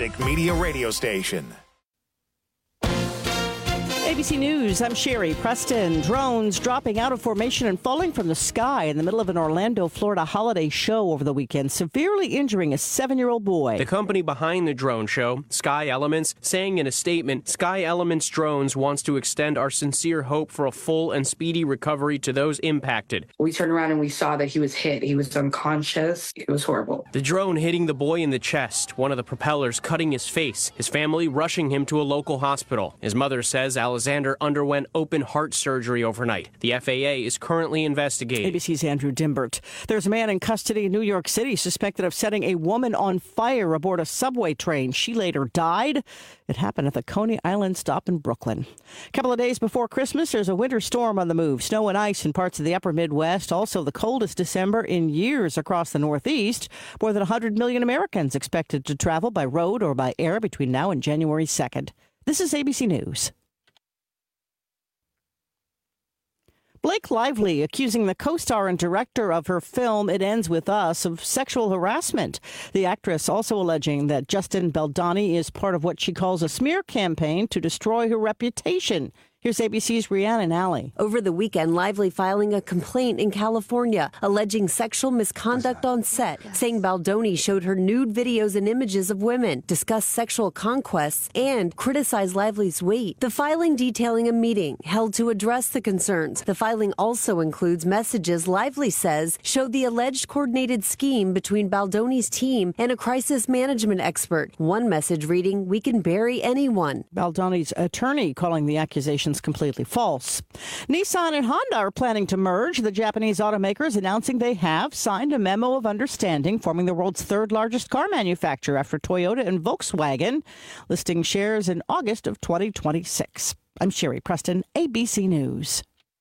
Atlantic Media Radio Station. ABC News, I'm Sherry Preston. Drones dropping out of formation and falling from the sky in the middle of an Orlando, Florida holiday show over the weekend, severely injuring a 7-year-old boy. The company behind the drone show, Sky Elements, saying in a statement, Sky Elements Drones wants to extend our sincere hope for a full and speedy recovery to those impacted. We turned around and we saw that he was hit. He was unconscious. It was horrible. The drone hitting the boy in the chest, one of the propellers cutting his face, his family rushing him to a local hospital. His mother says Alexander underwent open heart surgery overnight. The FAA is currently investigating. ABC's Andrew Dimbert. There's a man in custody in New York City suspected of setting a woman on fire aboard a subway train. She later died. It happened at the Coney Island stop in Brooklyn. A couple of days before Christmas, there's a winter storm on the move. Snow and ice in parts of the upper Midwest. Also the coldest December in years across the Northeast. More than 100 million Americans expected to travel by road or by air between now and January 2nd. This is ABC News. Blake Lively accusing the co-star and director of her film It Ends With Us of sexual harassment. The actress also alleging that Justin Baldoni is part of what she calls a smear campaign to destroy her reputation. Here's ABC's Rhiannon Alley. Over the weekend, Lively filing a complaint in California alleging sexual misconduct on set, saying Baldoni showed her nude videos and images of women, discussed sexual conquests, and criticized Lively's weight. The filing detailing a meeting held to address the concerns. The filing also includes messages Lively says showed the alleged coordinated scheme between Baldoni's team and a crisis management expert. One message reading, "We can bury anyone." Baldoni's attorney calling the accusations completely false. Nissan and Honda are planning to merge. The Japanese automakers announcing they have signed a memo of understanding, forming the world's third largest car manufacturer after Toyota and Volkswagen, listing shares in August of 2026. I'm Sherry Preston, ABC News.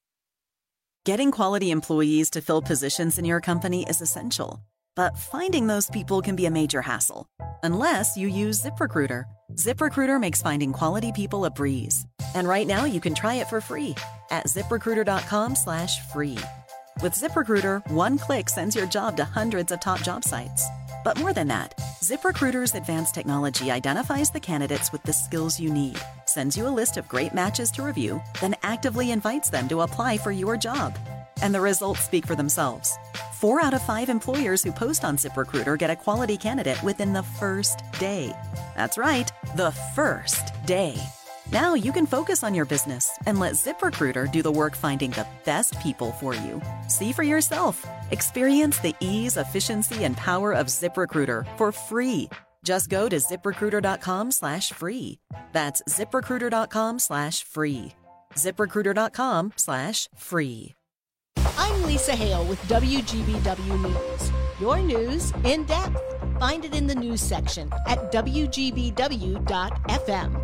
Getting quality employees to fill positions in your company is essential, but finding those people can be a major hassle, unless you use ZipRecruiter. ZipRecruiter makes finding quality people a breeze. And right now you can try it for free at ZipRecruiter.com/free. With ZipRecruiter, one click sends your job to hundreds of top job sites. But more than that, ZipRecruiter's advanced technology identifies the candidates with the skills you need, sends you a list of great matches to review, then actively invites them to apply for your job. And the results speak for themselves. 4 out of 5 employers who post on ZipRecruiter get a quality candidate within the first day. That's right, the first day. Now you can focus on your business and let ZipRecruiter do the work finding the best people for you. See for yourself. Experience the ease, efficiency, and power of ZipRecruiter for free. Just go to ZipRecruiter.com/free. That's ZipRecruiter.com/free. ZipRecruiter.com/free. I'm Lisa Hale with WGBW News. Your news in depth. Find it in the news section at WGBW.FM.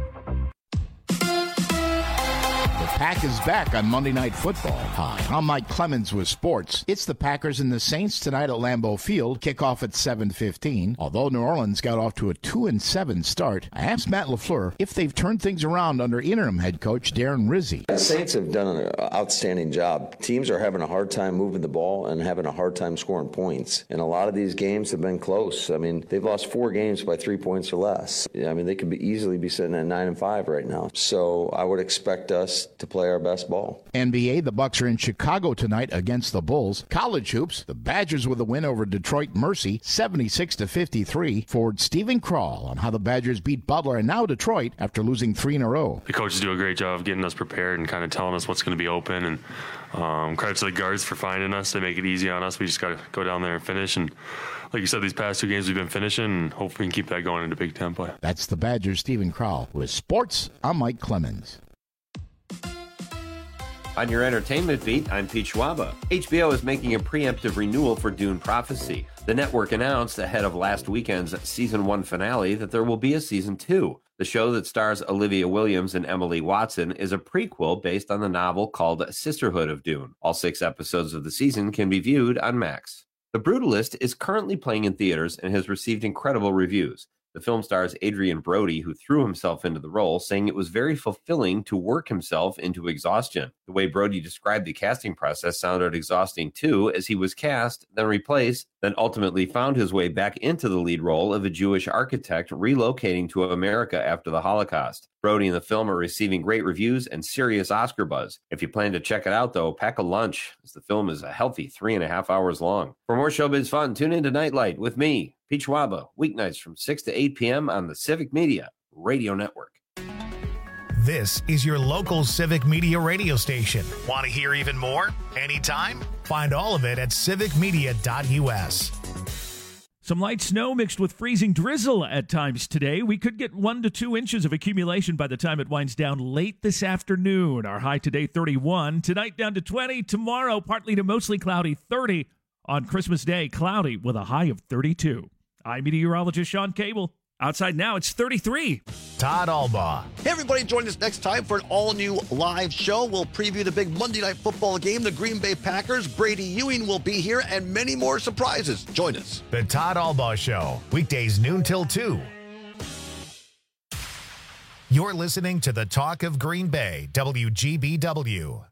The Pack is back on Monday Night Football. Hi, I'm Mike Clemens with sports. It's the Packers and the Saints tonight at Lambeau Field. Kickoff at 7:15. Although New Orleans got off to a 2-7 start, I asked Matt LaFleur if they've turned things around under interim head coach Darren Rizzi. The Saints have done an outstanding job. Teams are having a hard time moving the ball and having a hard time scoring points. And a lot of these games have been close. I mean, they've lost 4 games by 3 points or less. I mean, they could easily be sitting at 9-5 right now. So I would expect us to play our best ball. NBA, the Bucks are in Chicago tonight against the Bulls. College hoops, the Badgers with a win over Detroit Mercy, 76-53. Forward Stephen Krall on how the Badgers beat Butler and now Detroit after losing 3 in a row. The coaches do a great job of getting us prepared and kind of telling us what's going to be open. And credit to the guards for finding us. They make it easy on us. We just got to go down there and finish. And like you said, these past 2 games we've been finishing, and hopefully we can keep that going into Big Ten play. That's the Badgers' Stephen Krall. With sports, I'm Mike Clemens. On your entertainment beat, I'm Pete Schwaba. HBO is making a preemptive renewal for Dune Prophecy. The network announced ahead of last weekend's Season 1 finale that there will be a Season 2. The show that stars Olivia Williams and Emily Watson is a prequel based on the novel called Sisterhood of Dune. All 6 episodes of the season can be viewed on Max. The Brutalist is currently playing in theaters and has received incredible reviews. The film stars Adrian Brody, who threw himself into the role, saying it was very fulfilling to work himself into exhaustion. The way Brody described the casting process sounded exhausting too, as he was cast, then replaced, then ultimately found his way back into the lead role of a Jewish architect relocating to America after the Holocaust. Brody and the film are receiving great reviews and serious Oscar buzz. If you plan to check it out, though, pack a lunch, as the film is a healthy 3.5 hours long. For more showbiz fun, tune in to Nightlight with me, Pete Schwaba, weeknights from 6 to 8 p.m. on the Civic Media Radio Network. This is your local Civic Media radio station. Want to hear even more? Anytime? Find all of it at civicmedia.us. Some light snow mixed with freezing drizzle at times today. We could get 1 to 2 inches of accumulation by the time it winds down late this afternoon. Our high today, 31. Tonight, down to 20. Tomorrow, partly to mostly cloudy, 30. On Christmas Day, cloudy with a high of 32. I'm meteorologist Sean Cable. Outside now, it's 33. Todd Albaugh. Hey, everybody, join us next time for an all-new live show. We'll preview the big Monday Night Football game, the Green Bay Packers. Brady Ewing will be here, and many more surprises. Join us. The Todd Albaugh Show, weekdays noon till 2. You're listening to the Talk of Green Bay, WGBW.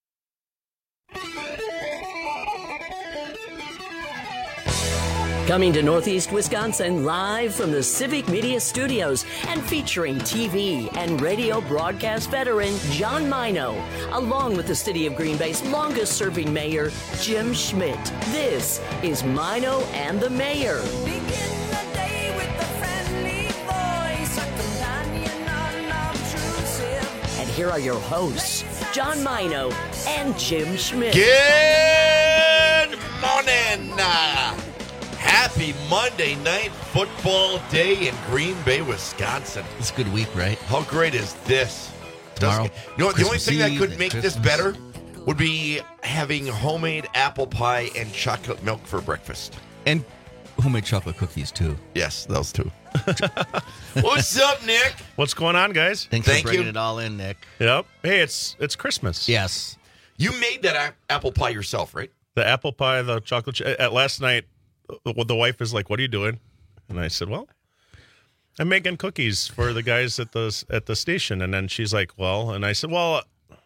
Coming to Northeast Wisconsin live from the Civic Media Studios and featuring TV and radio broadcast veteran John Mino, along with the City of Green Bay's longest-serving mayor, Jim Schmidt. This is Mino and the Mayor. And here are your hosts, John Mino and Jim Schmidt. Good morning. Happy Monday Night Football Day in Green Bay, Wisconsin. It's a good week, right? How great is this? Tomorrow, You know what? The only Christmas thing that Eve could and make this Christmas. better would be having homemade apple pie and chocolate milk for breakfast. And homemade chocolate cookies, too. Yes, those two. What's up, Nick? What's going on, guys? Thanks for bringing it all in, Nick. Yep. Hey, it's Christmas. Yes. You made that apple pie yourself, right? The apple pie, the chocolate. Last night, the wife is like, "What are you doing?" And I said, "Well, I'm making cookies for the guys at the station." And then she's like, "Well," and I said, "Well,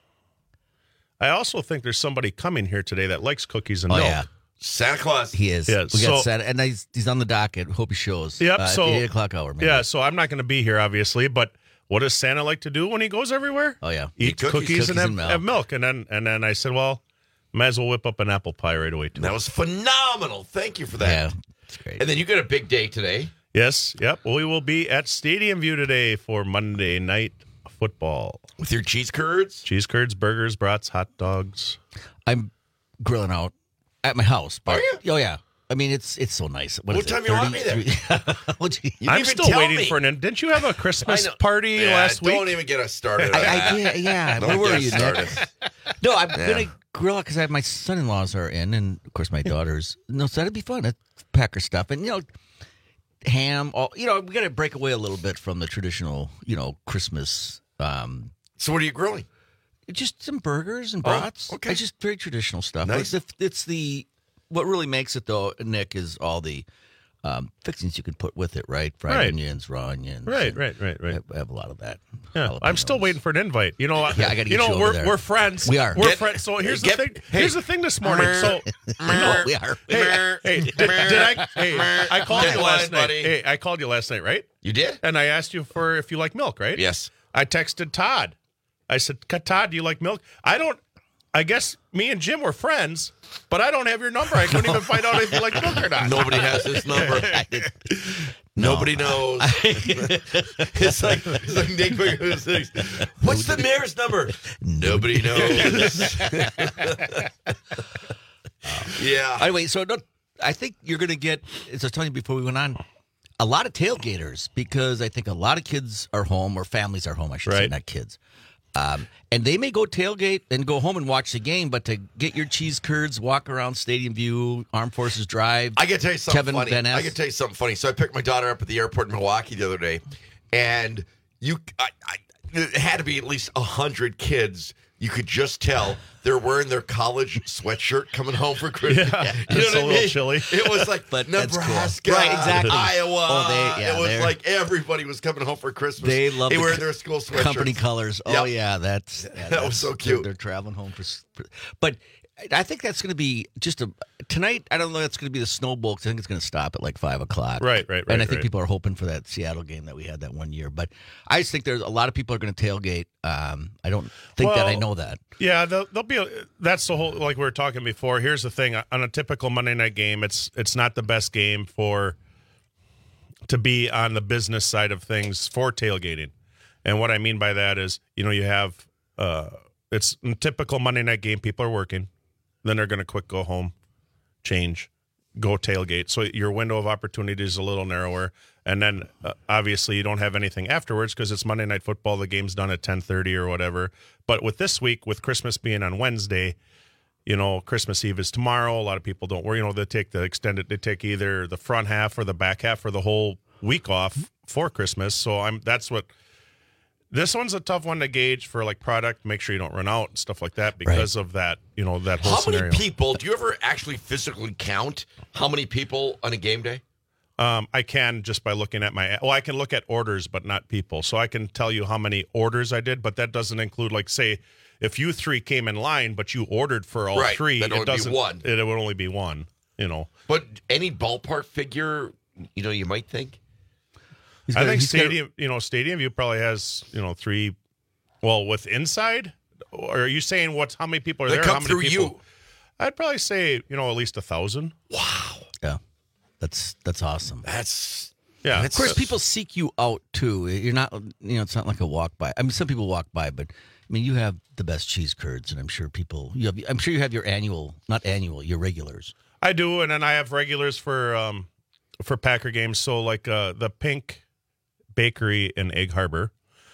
I also think there's somebody coming here today that likes cookies and milk." Yeah. Santa Claus. He is. Yeah, We got Santa, and he's on the docket. Hope he shows. Yep. At So the 8 o'clock hour, maybe. Yeah. So I'm not going to be here, obviously. But what does Santa like to do when he goes everywhere? Oh yeah, Eat cookies and have milk. And then I said, "Well, might as well whip up an apple pie right away too." That was phenomenal. Thank you for that. Yeah, it's great. And then you got a big day today. Yes. Yep. We will be at Stadium View today for Monday Night Football with your cheese curds, burgers, brats, hot dogs. I'm grilling out at my house. But, Are you? Oh yeah. I mean, it's so nice. What time you want me there? I'm still waiting for an. Didn't you have a Christmas party last week? Don't even get us started. I did. Yeah. Don't Where were get you, us Nick? started. No, I'm gonna grill out because I have my son-in-laws are in, and of course my daughters. No, so that'd be fun. It's Packer stuff, and ham. We got to break away a little bit from the traditional, Christmas. So what are you grilling? Just some burgers and brats. Okay. It's just very traditional stuff. Nice. It's what really makes it though, Nick, is all the fixings you can put with it, right? Fried onions, raw onions. Right. I have a lot of that. Yeah, I'm still waiting for an invite. Yeah, I got to get you over there. We're friends. We are. We're friends. So here's the thing. Here's the thing this morning. So we are. Hey, I called you last night. Hey, I called you last night, right? You did? And I asked you if you like milk, right? Yes. I texted Todd. I said, "Todd, do you like milk?" I guess me and Jim were friends, but I don't have your number. I couldn't even find out if you like milk or not. Nobody has this number. Nobody knows. It's like Nick Wiggins. What's the mayor's number? Nobody knows. Yeah. Anyway, so I think you're going to get, as I was telling you before we went on, a lot of tailgaters because I think a lot of kids are home, or families are home, I should say, not kids. And they may go tailgate and go home and watch the game, but to get your cheese curds, walk around Stadium View, Armed Forces Drive. I got to tell you something Kevin funny. Van Ness. I got to tell you something funny. So I picked my daughter up at the airport in Milwaukee the other day, and it had to be at least 100 kids. You could just tell they're wearing their college sweatshirt coming home for Christmas. Yeah, you know it's what a I little mean? chilly. It was like But that's Nebraska, cool. Right, exactly. Iowa. It was like everybody was coming home for Christmas. They love They the wear their school sweatshirts. company colors. Oh, yeah, that was so cute. They're traveling home for. But I think that's going to be tonight. I don't know. That's going to be the snowball. 'Cause I think it's going to stop at like 5:00. Right. And I think people are hoping for that Seattle game that we had that one year. But I just think there's a lot of people are going to tailgate. I don't think that I know that. Yeah, they'll be. That's the whole. Like we were talking before. Here's the thing: on a typical Monday night game, it's not the best game to be on the business side of things for tailgating. And what I mean by that is, you have it's a typical Monday night game. People are working, then they're going to quick go home, change, go tailgate. So your window of opportunity is a little narrower. And then obviously you don't have anything afterwards because it's Monday Night Football. The game's done at 10:30 or whatever. But with this week, with Christmas being on Wednesday, Christmas Eve is tomorrow. A lot of people don't worry. They take they take either the front half or the back half or the whole week off for Christmas. So this one's a tough one to gauge for like product. Make sure you don't run out and stuff like that because of that, that whole scenario. How many people, do you ever actually physically count how many people on a game day? I can just by looking at I can look at orders, but not people. So I can tell you how many orders I did, but that doesn't include, like, say, if you three came in line, but you ordered for all three, it would be one. It would only be one, But any ballpark figure, you might think? I think Stadium View probably has, 3, with inside? Or are you saying how many people are there? Come how many through people? you. I'd probably say, at least 1,000. Wow. Yeah. That's awesome. Yeah. Of course, people seek you out too. You're not, it's not like a walk by. I mean, some people walk by, but you have the best cheese curds, and I'm sure you have your your regulars. I do, and then I have regulars for Packer games. So like the Pink Bakery in Egg Harbor,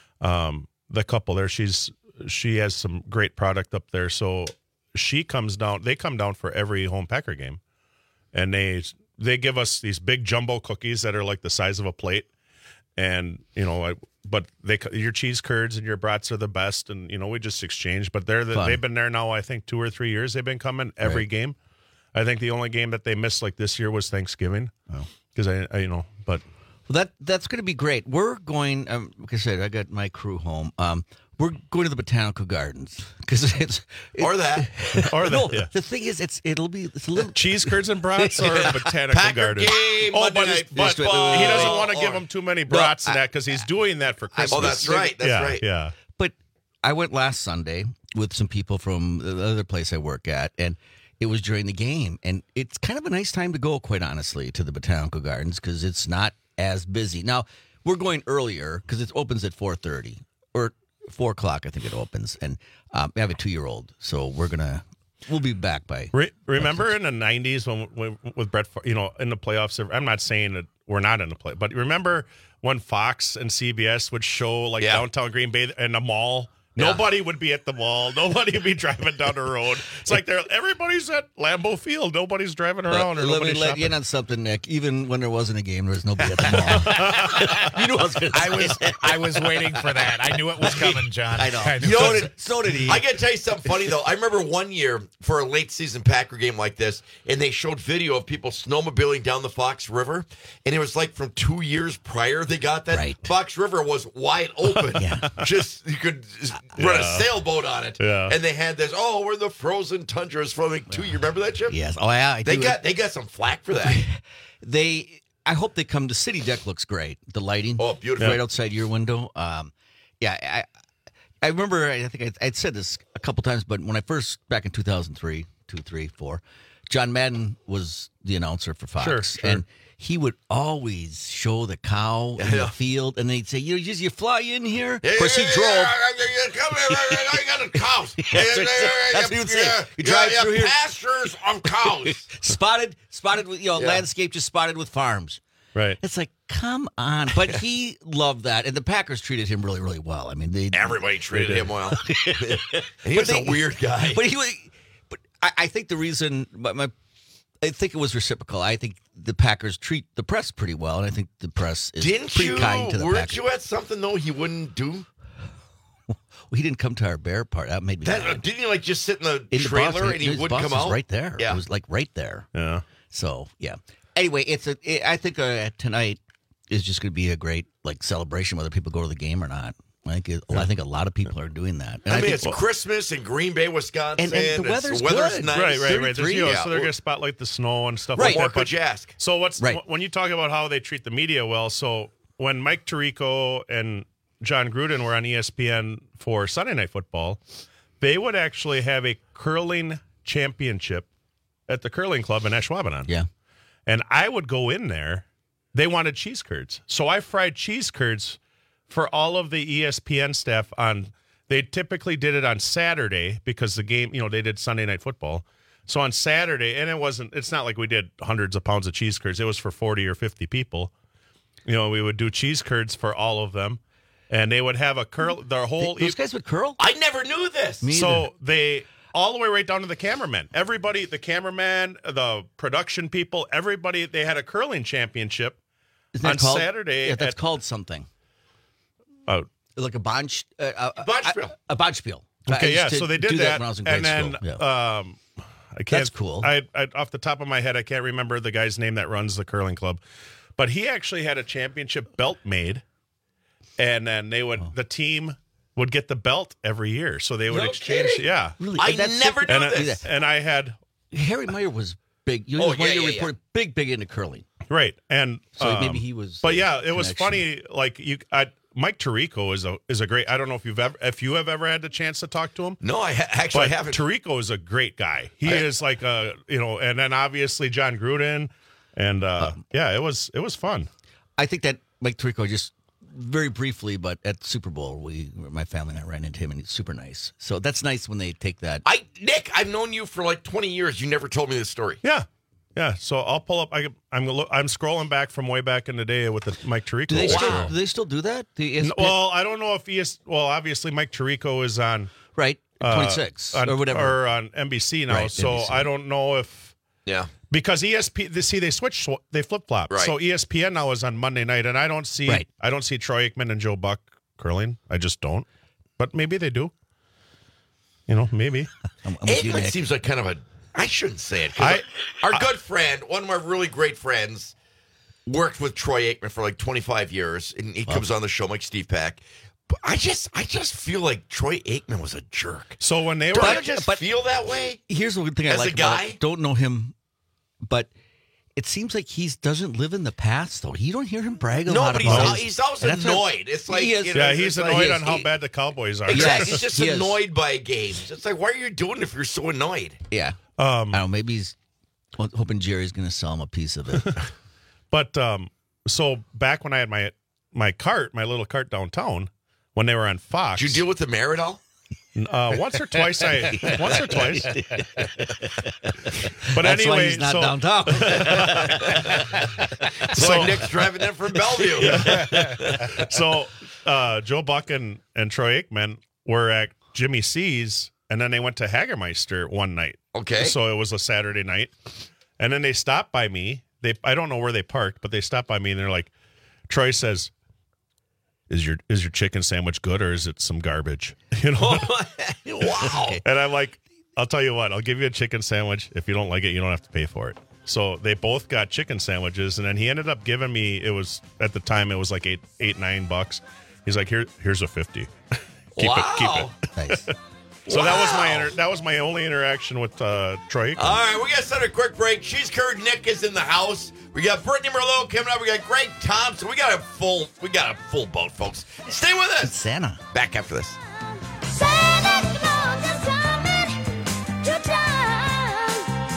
the couple there, she has some great product up there. So they come down for every home Packer game, and they give us these big jumbo cookies that are like the size of a plate, and but your cheese curds and your brats are the best, and we just exchange. But they've been there now, I think 2 or 3 years. They've been coming every game. I think the only game that they missed like this year was Thanksgiving. Oh, because but. Well, that's going to be great. We're going. Like I said, I got my crew home. We're going to the Botanical Gardens because or that. Yeah. The thing is, it's a little cheese curds and brats or Botanical Gardens. Game, but he doesn't want to give them too many brats in that because he's doing that for Christmas. Oh, that's right. That's right. Yeah. But I went last Sunday with some people from the other place I work at, and it was during the game, and it's kind of a nice time to go, quite honestly, to the Botanical Gardens because it's not as busy. Now, we're going earlier because it opens at 4:30 or 4 o'clock, I think it opens. And I have a 2-year-old, so we'll be back by. Remember in the 90s when with Brett, in the playoffs, I'm not saying that we're not in the play, but remember when Fox and CBS would show downtown Green Bay and the mall? Nobody would be at the mall. Nobody would be driving down the road. It's like everybody's at Lambeau Field. Nobody's driving around. Let me let you in on something, Nick. Even when there wasn't a game, there was nobody at the mall. You know what I was waiting for that. I knew it was coming, John. I know. So did he. I got to tell you something funny, though. I remember one year for a late season Packer game like this, and they showed video of people snowmobiling down the Fox River, and it was like from 2 years prior they got that. Right. Fox River was wide open. You could run a sailboat on it. Yeah. And they had this, we're the frozen tundras from like 2 years. You remember that, Chip? Yes. Oh, yeah. They got some flack for that. I hope they come. The city deck looks great. The lighting. Oh, beautiful. Right outside your window. I remember, I think I'd said this a couple times, but when I first, back in 2003, 4, John Madden was the announcer for Fox. Sure. And he would always show the cow in the field, and they'd say, you fly in here? Of course, he drove. Come here, I got a cows. That's what he would say. You drive through here. Pastures of cows. Spotted with, landscape just spotted with farms. Right. It's like, come on. But he loved that, and the Packers treated him really, really well. I mean, everybody treated him well. He was a weird guy. But I think the reason, I think it was reciprocal. I think the Packers treat the press pretty well, and I think the press is pretty kind to the Packers. Weren't you at something, though, he wouldn't do? Well, he didn't come to our bear part. That made me mad. Didn't he just sit in the trailer and he wouldn't come out? Was right there. Yeah. It was right there. Yeah. So, yeah. Anyway, I think tonight is just going to be a great celebration, whether people go to the game or not. I think a lot of people are doing that. And I mean, think, it's Christmas in Green Bay, Wisconsin. And the weather's good. Nice. Right. There's, So they're going to spotlight the snow and stuff Right. like that. What could you ask? So when you talk about how they treat the media well, so when Mike Tirico and John Gruden were on ESPN for Sunday Night Football, they would actually have a curling championship at the curling club in Ashwaubenon. Yeah. And I would go in there. They wanted cheese curds. So I fried cheese curds for all of the ESPN staff they typically did it on Saturday because the game, they did Sunday Night Football. So on Saturday, and it's not like we did hundreds of pounds of cheese curds. It was for 40 or 50 people. We would do cheese curds for all of them. And they would have Those guys would curl? I never knew this. So they, all the way right down to the cameramen. Everybody, the cameraman, the production people, everybody, they had a curling championship on Saturday. Yeah, that's called something. Oh. Like a bonspiel. A bonspiel. Okay, yeah, so they did that. When I was in grade and then, school. Yeah. I can't, that's cool. I off the top of my head, I can't remember the guy's name that runs the curling club. But he actually had a championship belt made. And then the team would get the belt every year. So they would exchange. Kidding? Yeah. Really? I never knew this. And I had. Harry Meyer was big. He was one of your reporters, big into curling. Right. And so maybe he was. But yeah, it was funny. Like Mike Tirico is a great. I don't know if you have ever had the chance to talk to him. No, I actually haven't. Tirico is a great guy. He is like and then obviously John Gruden, and it was fun. I think that Mike Tirico just very briefly, but at Super Bowl, my family and I ran into him, and he's super nice. So that's nice when they take that. Nick, I've known you for like 20 years. You never told me this story. Yeah. Yeah, so I'll pull up. I'm scrolling back from way back in the day with the Mike Tirico. Do they still do that? Well, I don't know if obviously Mike Tirico is on 26 or whatever, or on NBC now. Right, so NBC. I don't know if because ESPN they flip flop. Right. So ESPN now is on Monday night, and I don't see Troy Aikman and Joe Buck curling. I just don't. But maybe they do. Maybe. Aikman seems like kind of I shouldn't say it. Our good friend, one of my really great friends, worked with Troy Aikman for like 25 years, and he comes on the show like Steve Pack. But I just feel like Troy Aikman was a jerk. So when they Don't you just feel that way? Here's the thing I like about it. Don't know him, but it seems like he doesn't live in the past, though. You don't hear him brag a lot about it. He's always annoyed. It's like he's annoyed on how bad the Cowboys are. Exactly. He's just annoyed by games. It's like, why are you doing it if you're so annoyed? Yeah. I don't know, maybe he's hoping Jerry's going to sell him a piece of it. But so back when I had my little cart downtown, when they were on Fox, did you deal with the mayor at all? Once or twice. But that's anyway, why he's not downtown. So Nick's driving in from Bellevue. So Joe Buck and Troy Aikman were at Jimmy C's. And then they went to Hagermeister one night. Okay. So it was a Saturday night. And then they stopped by me. I don't know where they parked, but they stopped by me and they're like, Troy says, Is your chicken sandwich good or is it some garbage? Wow. And I'm like, I'll tell you what, I'll give you a chicken sandwich. If you don't like it, you don't have to pay for it. So they both got chicken sandwiches, and then he ended up giving me, at the time it was like $8-9. He's like, here's a 50. Keep it. Nice. So that was my only interaction with Troy. All right, we got to set a quick break. She's Kurt. Nick is in the house. We got Brittany Merlot coming up. We got Greg Thompson. We got a full boat, folks. Stay with us. It's Santa. Back after this. Santa Claus is coming to town.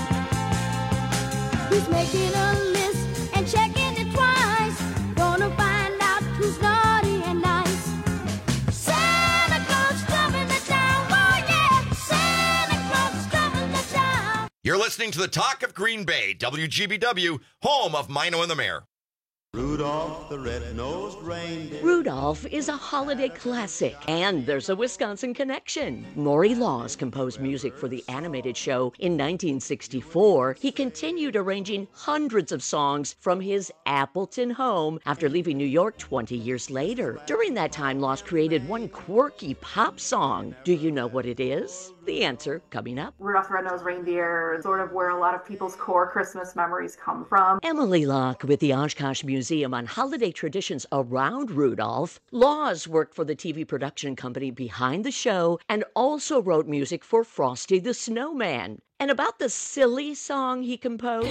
He's making a list and checking it twice. Gonna find out who's naughty and nice. Santa Claus coming to town. Oh yeah, Santa Claus coming to town. You're listening to the Talk of Green Bay, WGBW, home of Mino and the Mayor. Rudolph the red-nosed reindeer. Rudolph is a holiday classic, and there's a Wisconsin connection. Maury Laws composed music for the animated show in 1964. He continued arranging hundreds of songs from his Appleton home after leaving New York 20 years later. During that time, Laws created one quirky pop song. Do you know what it is? The answer coming up. Rudolph the Red-Nosed Reindeer is sort of where a lot of people's core Christmas memories come from. Emily Locke with the Oshkosh Museum on holiday traditions around Rudolph. Laws worked for the TV production company behind the show and also wrote music for Frosty the Snowman. And about the silly song he composed.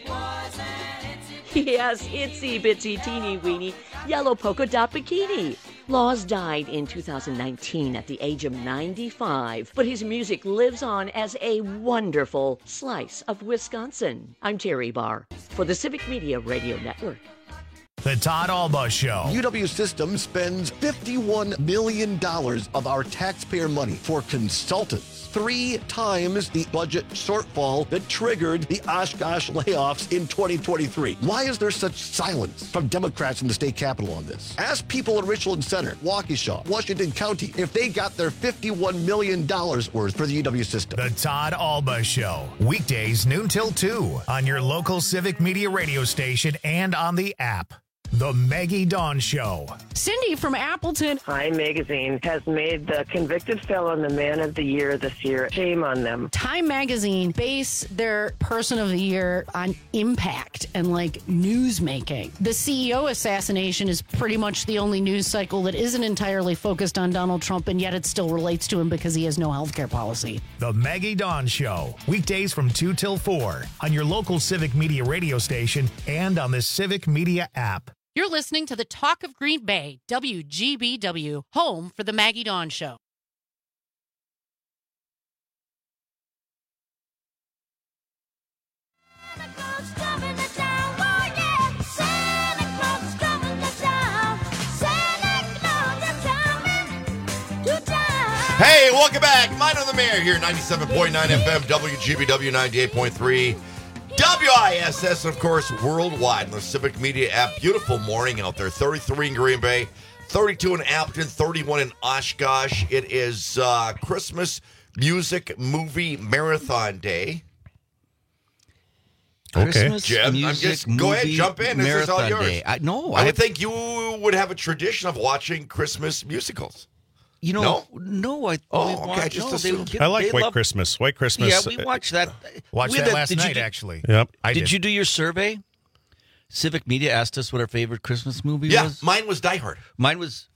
Yes, itsy bitsy teeny weeny yellow polka dot bikini. Laws died in 2019 at the age of 95, but his music lives on as a wonderful slice of Wisconsin. I'm Terry Barr for the Civic Media Radio Network. The Todd Alba Show. UW Systems spends $51 million of our taxpayer money for consultants. 3 times the budget shortfall that triggered the Oshkosh layoffs in 2023. Why is there such silence from Democrats in the state capitol on this? Ask people in Richland Center, Waukesha, Washington County, if they got their $51 million worth for the UW system. The Todd Alba Show. Weekdays noon till 2 on your local Civic Media radio station and on the app. The Maggie Dawn Show. Cindy from Appleton. Time Magazine has made the convicted felon the man of the year this year. Shame on them. Time Magazine base their person of the year on impact and like news making. The CEO assassination is pretty much the only news cycle that isn't entirely focused on Donald Trump, and yet it still relates to him because he has no healthcare policy. The Maggie Dawn Show. Weekdays from 2 till 4 on your local Civic Media radio station and on the Civic Media app. You're listening to the Talk of Green Bay, WGBW, home for the Maggie Dawn Show. Hey, welcome back. Mine on the Mayor here, 97.9 FM, WGBW 98.3. WISS, of course, worldwide on the Civic Media app. Beautiful morning out there. 33 in Green Bay, 32 in Appleton, 31 in Oshkosh. It is Christmas music movie marathon day. Christmas Jim, music go ahead, jump in. This is all marathon yours. day. I would think you would have a tradition of watching Christmas musicals. You know, no, I. I just assumed. I like White Christmas. White Christmas. Yeah, we watched that. Watched that last night, actually. Yep. Did you do your survey? Civic Media asked us what our favorite Christmas movie was. Yeah, mine was Die Hard. Mine was.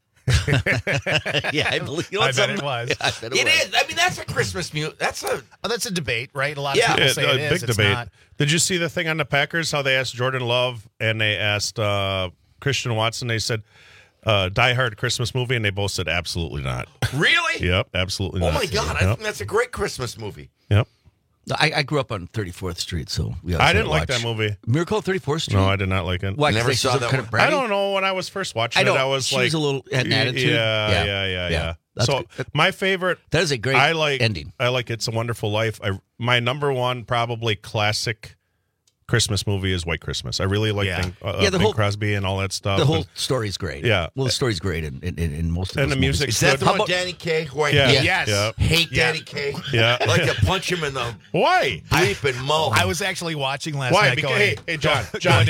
Yeah, I believe. You know, I bet it was. Yeah, I bet It is. I mean, that's a Christmas music. That's a debate, right? A lot of people say it is. Big It's debate. not. Did you see the thing on the Packers? How they asked Jordan Love and they asked Christian Watson. They said, Die Hard Christmas movie, and they both said absolutely not. Really? Yep, absolutely not. Oh my God, I think that's a great Christmas movie. Yep. I grew up on 34th Street, so we I didn't like that movie. Miracle on 34th Street. No, I did not like it. Why? Never saw that one. I don't know. When I was first watching it, I was she like, was a little had an attitude. Yeah. That's So good. my favorite. That is a great ending. I like It's a Wonderful Life. My number one probably classic Christmas movie is White Christmas. I really like Bing Crosby and all that stuff. The whole story's great. Yeah. Well, the story's great in most of And those the music. Is that the one Danny Kaye? Who I hate? Yes. Yeah. Hate Danny Kaye. Yeah. I like to punch him in the Why? bleep and mow. I was actually watching last Why? night Because, going, hey, John.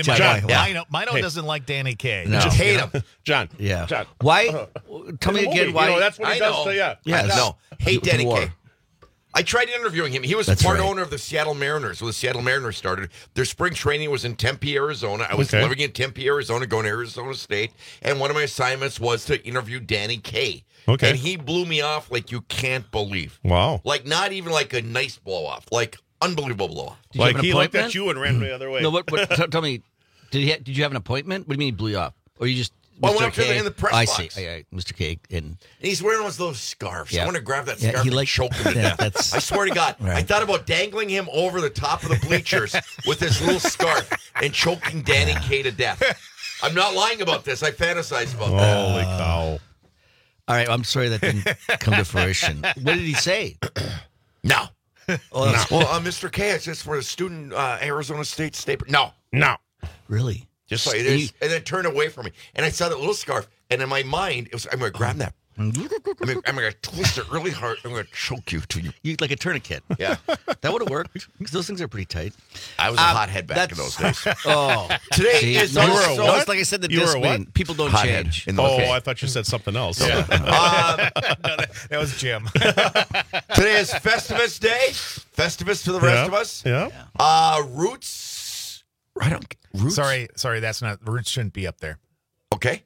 Mino doesn't like Danny Kaye. No. Just hate him. John. Yeah. John. Why? Tell me The again movie, why. you know, that's what he I does. know. To, yeah. Yes. No, hate Danny War. Kaye. I tried interviewing him. He was That's part right. owner of the Seattle Mariners. When the Seattle Mariners started, their spring training was in Tempe, Arizona. I was living in Tempe, Arizona, going to Arizona State, and one of my assignments was to interview Danny Kaye. Okay. And he blew me off like you can't believe. Wow. Like not even like a nice blow off, like unbelievable blow off. Did you have Like an he looked appointment? at you and ran the other way. No, tell me, did you have an appointment? What do you mean he blew you up? Or you just Well, I Mr. went up to K? in the press I box. see. Mr. K. And And he's wearing one of those scarves. Yeah. I want to grab that Yeah, scarf he and liked- choke him to Yeah, death. that's- I swear to God. I Right. thought about dangling him over the top of the bleachers with this little scarf and choking Danny Kaye to death. I'm not lying about this. I fantasize about that. Holy cow. all right, I'm sorry that didn't come to fruition. What did he say? No. Oh, that's- Well, Mr. K, it's just for a student, Arizona State. No. Really? Just like it is. And then turned away from me. And I saw that little scarf. And in my mind, it was, I'm going to grab that I'm going to twist it really hard. I'm going to choke you to you like a tourniquet. Yeah. That would have worked. Those things are pretty tight. I was a hothead back in those days. Oh. Today is no, also... no, it's like I said, the discipline. People don't change. I thought you said something else. Yeah. That was Jim. Today is Festivus Day. Festivus to the rest of us. Yeah. Roots. Roots? Sorry, that's not. Roots shouldn't be up there. Okay.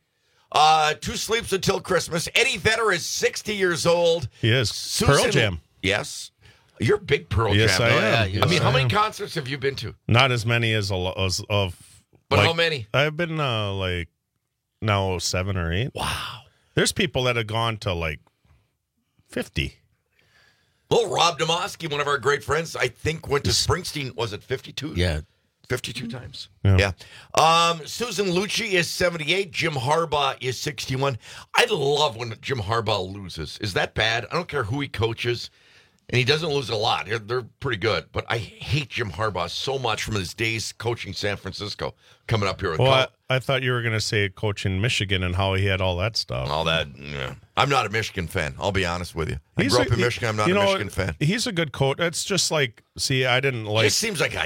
2 sleeps until Christmas. Eddie Vedder is 60 years old. He is. Pearl Jam. Yes. You're a big Pearl Jam. Yes, I am. I mean, how many concerts have you been to? Not as many as of. But how many? I've been like now 7 or 8. Wow. There's people that have gone to like 50. Well, Rob Demoski, one of our great friends, I think went to Springsteen. Was it 52? Yeah. 52 times. Yeah. Susan Lucci is 78. Jim Harbaugh is 61. I love when Jim Harbaugh loses. Is that bad? I don't care who he coaches. And he doesn't lose a lot. They're pretty good. But I hate Jim Harbaugh so much from his days coaching San Francisco, coming up here with I thought you were going to say coaching Michigan and how he had all that stuff. all that. Yeah. I'm not a Michigan fan. I'll be honest with you. I grew up in Michigan. I'm not a Michigan fan. He's a good coach. It's just like, I didn't like. It seems like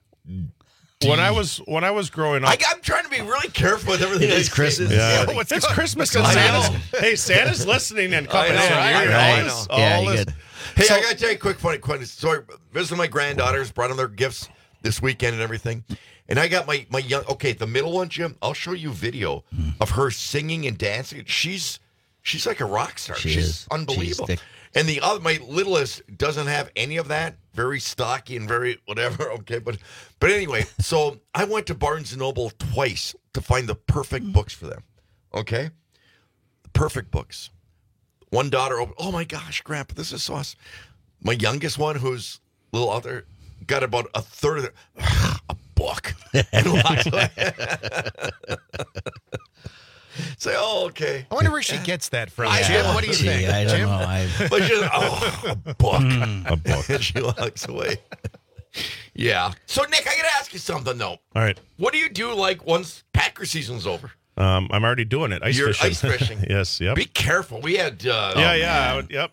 when I was growing up. I'm trying to be really careful with everything. It is Christmas. Yeah. It's Christmas and Santa's. Hey, Santa's listening and coming in. I know. Hey, So, I got to tell you a quick story. Visited my granddaughters, brought them their gifts this weekend and everything. And I got my young, the middle one, Jim, I'll show you video of her singing and dancing. She's like a rock star. She's unbelievable. And the other, my littlest doesn't have any of that. Very stocky and very whatever. Okay, but anyway, so I went to Barnes & Noble twice to find the perfect books for them. Okay? The perfect books. One daughter, oh my gosh, Grandpa, this is so awesome. My youngest one, who's a little other, got about a third of a book. And walks away. Say, okay. I wonder where she gets that from. I Jim, know. what do you think? I don't Jim? know. But she's a book. A book. And she walks away. Yeah. So, Nick, I got to ask you something, though. all right. What do you do, like, once Packer season's over? I'm already doing it. Ice You're fishing. ice fishing. Yes. Yep. Be careful. We had... Yep.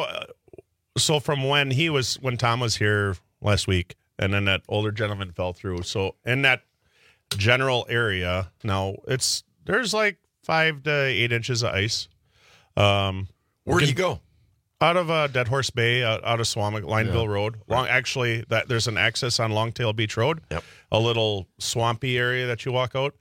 So from when Tom was here last week, and then that older gentleman fell through. So in that general area, now there's like 5 to 8 inches of ice. Where do you go? Out of Dead Horse Bay, out of Swamic, Lineville Road. There's an access on Longtail Beach Road. Yep. A little swampy area that you walk out.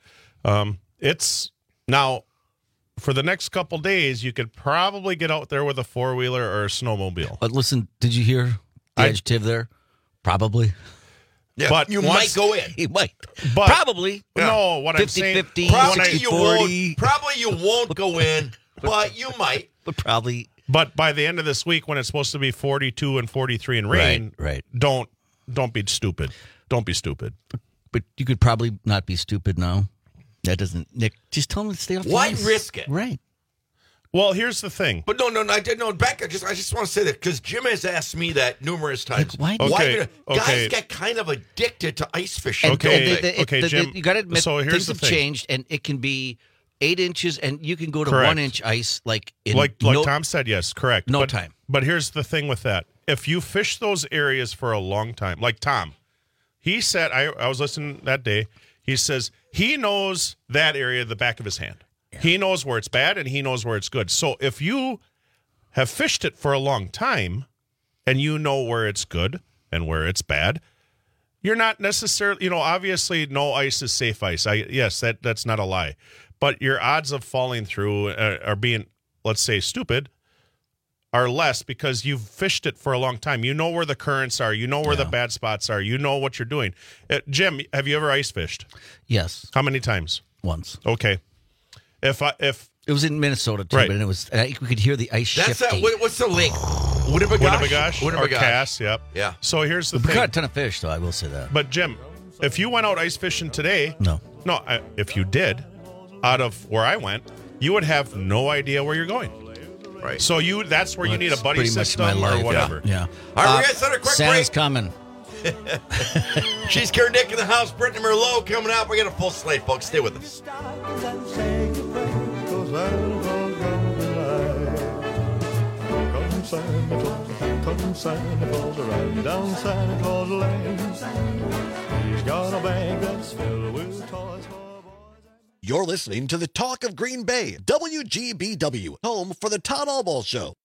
It's now for the next couple days, you could probably get out there with a 4-wheeler or a snowmobile. But listen, did you hear the adjective there? Probably. Yeah, but you might go in. You might. But probably. No, what 50, I'm saying, 50, Probably you won't go in, but you might. But probably. But by the end of this week, when it's supposed to be 42 and 43 and rain, right. Don't be stupid. Don't be stupid. But you could probably not be stupid now. That doesn't, Nick. Just tell him to stay off. Why the ice. risk it? Right. Well, here's the thing. But no, Becca, I just want to say that because Jim has asked me that numerous times. Like, guys get kind of addicted to ice fishing. Jim. You got to admit, so here's things the have thing. changed, and it can be 8 inches, and you can go to Correct. 1-inch ice like Tom said. Yes, correct. No time. But here's the thing with that: if you fish those areas for a long time, like Tom, he said, I was listening that day. He says he knows that area the back of his hand. Yeah. He knows where it's bad and he knows where it's good. So if you have fished it for a long time and you know where it's good and where it's bad, you're not necessarily, obviously no ice is safe ice. Yes, that's not a lie. But your odds of falling through or being, let's say, stupid are less because you've fished it for a long time. You know where the currents are. You know where the bad spots are. You know what you're doing. Jim, have you ever ice fished? Yes. How many times? Once. Okay. If it was in Minnesota too, right. But it was we could hear the ice shifting. What's the link? Winnebagosh or Cass, yep. Yeah. So here's the thing. We caught a ton of fish, though. I will say that. But Jim, if you went out ice fishing today, no, if you did, out of where I went, you would have no idea where you're going. Right. So that's where you need a buddy system or whatever. Yeah. All right, we got to start a quick Santa's break. coming. She's Karen Nick in the house. Brittany Merlot coming out. We got a full slate, folks. Stay with us. Santa Claus, here comes Santa Claus, riding down Santa Claus Lane. He's got a bag that's filled with toys for boys. You're listening to the Talk of Green Bay, WGBW, home for the Todd Allball Show.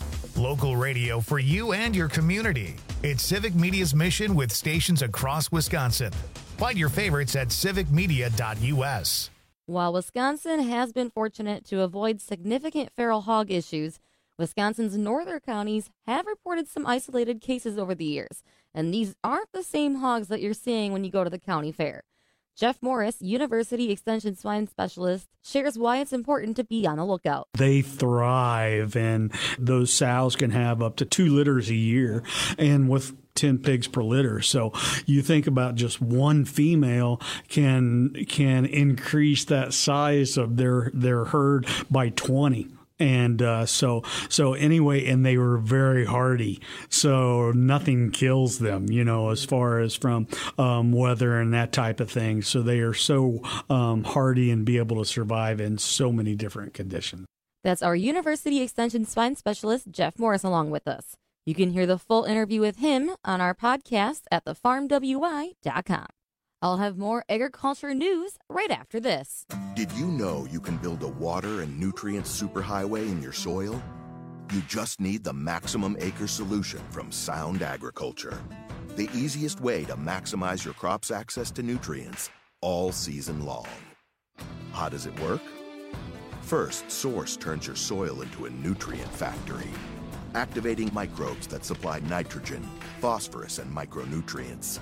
Local radio for you and your community. It's Civic Media's mission with stations across Wisconsin. Find your favorites at civicmedia.us. While Wisconsin has been fortunate to avoid significant feral hog issues, Wisconsin's northern counties have reported some isolated cases over the years, and these aren't the same hogs that you're seeing when you go to the county fair. Jeff Morris, University Extension swine specialist, shares why it's important to be on the lookout. They thrive, and those sows can have up to 2 litters a year, and with 10 pigs per litter. So you think about just one female can increase that size of their herd by 20. And so anyway, and they were very hardy. So nothing kills them, as far as from weather and that type of thing. So they are so hardy and be able to survive in so many different conditions. That's our University Extension swine specialist, Jeff Morris, along with us. You can hear the full interview with him on our podcast at thefarmwi.com. I'll have more agriculture news right after this. Did you know you can build a water and nutrient superhighway in your soil? You just need the Maximum Acre solution from Sound Agriculture. The easiest way to maximize your crop's access to nutrients all season long. How does it work? First, Source turns your soil into a nutrient factory, activating microbes that supply nitrogen, phosphorus, and micronutrients.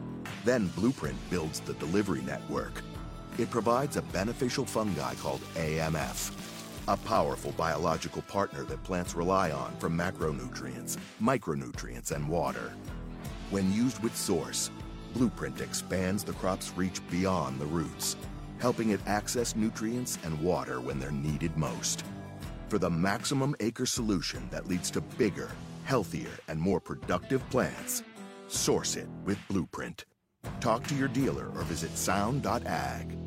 Then Blueprint builds the delivery network. It provides a beneficial fungi called AMF, a powerful biological partner that plants rely on for macronutrients, micronutrients, and water. When used with Source, Blueprint expands the crop's reach beyond the roots, helping it access nutrients and water when they're needed most. For the Maximum Acre solution that leads to bigger, healthier, and more productive plants, source it with Blueprint. Talk to your dealer or visit sound.ag.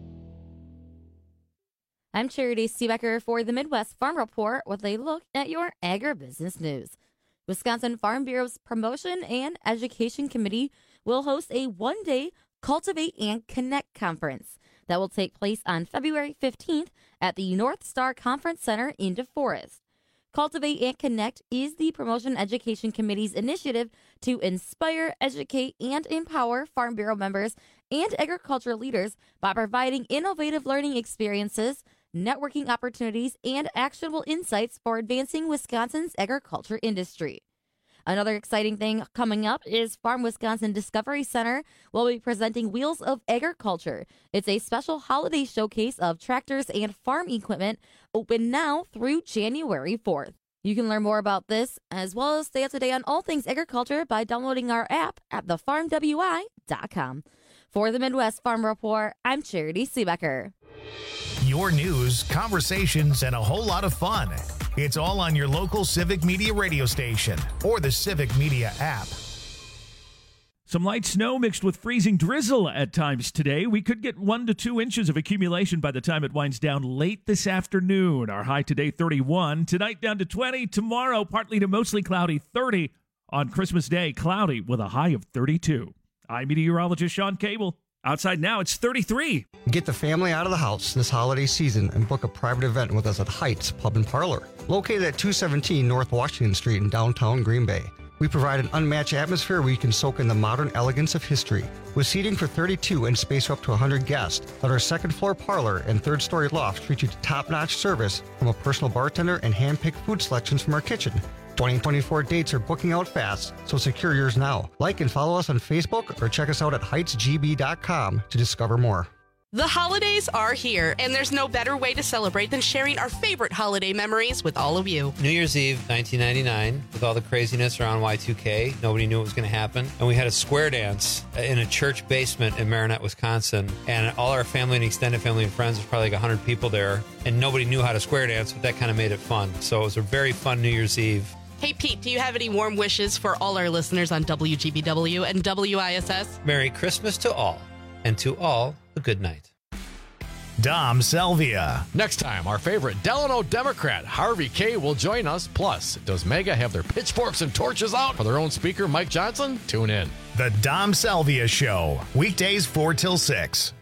I'm Charity Seebecker for the Midwest Farm Report with a look at your agribusiness news. Wisconsin Farm Bureau's Promotion and Education Committee will host a one-day Cultivate and Connect conference that will take place on February 15th at the North Star Conference Center in DeForest. Cultivate and Connect is the Promotion Education Committee's initiative to inspire, educate, and empower Farm Bureau members and agriculture leaders by providing innovative learning experiences, networking opportunities, and actionable insights for advancing Wisconsin's agriculture industry. Another exciting thing coming up is Farm Wisconsin Discovery Center will be presenting Wheels of Agriculture. It's a special holiday showcase of tractors and farm equipment open now through January 4th. You can learn more about this as well as stay up to date on all things agriculture by downloading our app at thefarmwi.com. For the Midwest Farm Report, I'm Charity Seebecker. Your news, conversations, and a whole lot of fun. It's all on your local Civic Media radio station or the Civic Media app. Some light snow mixed with freezing drizzle at times today. We could get 1 to 2 inches of accumulation by the time it winds down late this afternoon. Our high today, 31. Tonight down to 20. Tomorrow, partly to mostly cloudy, 30. On Christmas Day, cloudy with a high of 32. I'm meteorologist Sean Cable. Outside now, it's 33. Get the family out of the house this holiday season and book a private event with us at Heights Pub and Parlor, located at 217 North Washington Street in downtown Green Bay. We provide an unmatched atmosphere where you can soak in the modern elegance of history. With seating for 32 and space for up to 100 guests, let our second-floor parlor and third-story loft treat you to top-notch service from a personal bartender and hand-picked food selections from our kitchen. 2024 dates are booking out fast, so secure yours now. Like and follow us on Facebook or check us out at heightsgb.com to discover more. The holidays are here, and there's no better way to celebrate than sharing our favorite holiday memories with all of you. New Year's Eve, 1999, with all the craziness around Y2K, nobody knew what was going to happen. And we had a square dance in a church basement in Marinette, Wisconsin. And all our family and extended family and friends, there's probably like 100 people there. And nobody knew how to square dance, but that kind of made it fun. So it was a very fun New Year's Eve. Hey, Pete, do you have any warm wishes for all our listeners on WGBW and WISS? Merry Christmas to all, and to all, a good night. Dom Selvia. Next time, our favorite Delano Democrat, Harvey K, will join us. Plus, does MAGA have their pitchforks and torches out for their own speaker, Mike Johnson? Tune in. The Dom Selvia Show, weekdays 4 till 6.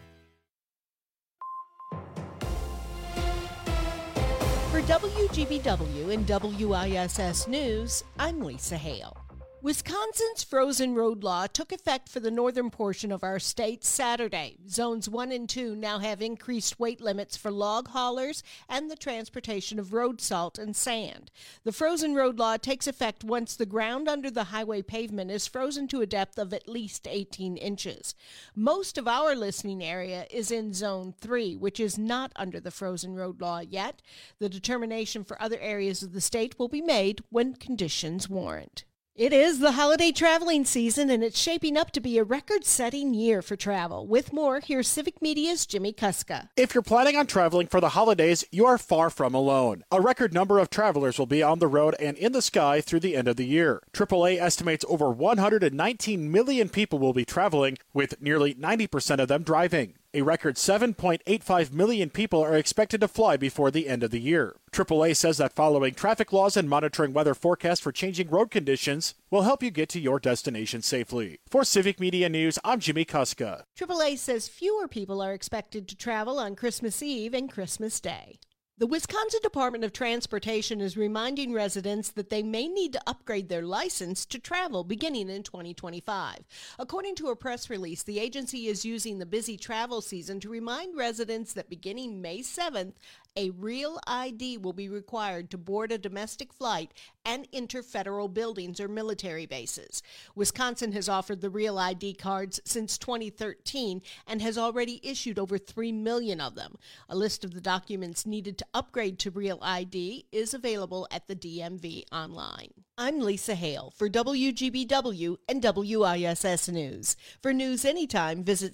For WGBW and WISS News, I'm Lisa Hale. Wisconsin's frozen road law took effect for the northern portion of our state Saturday. Zones 1 and 2 now have increased weight limits for log haulers and the transportation of road salt and sand. The frozen road law takes effect once the ground under the highway pavement is frozen to a depth of at least 18 inches. Most of our listening area is in Zone 3, which is not under the frozen road law yet. The determination for other areas of the state will be made when conditions warrant. It is the holiday traveling season, and it's shaping up to be a record-setting year for travel. With more, here's Civic Media's Jimmy Kuska. If you're planning on traveling for the holidays, you are far from alone. A record number of travelers will be on the road and in the sky through the end of the year. AAA estimates over 119 million people will be traveling, with nearly 90% of them driving. A record 7.85 million people are expected to fly before the end of the year. AAA says that following traffic laws and monitoring weather forecasts for changing road conditions will help you get to your destination safely. For Civic Media News, I'm Jimmy Kuska. AAA says fewer people are expected to travel on Christmas Eve and Christmas Day. The Wisconsin Department of Transportation is reminding residents that they may need to upgrade their license to travel beginning in 2025. According to a press release, the agency is using the busy travel season to remind residents that beginning May 7th, a real ID will be required to board a domestic flight and enter federal buildings or military bases. Wisconsin has offered the real ID cards since 2013 and has already issued over 3 million of them. A list of the documents needed to upgrade to real ID is available at the DMV online. I'm Lisa Hale for WGBW and WISS News. For news anytime, visit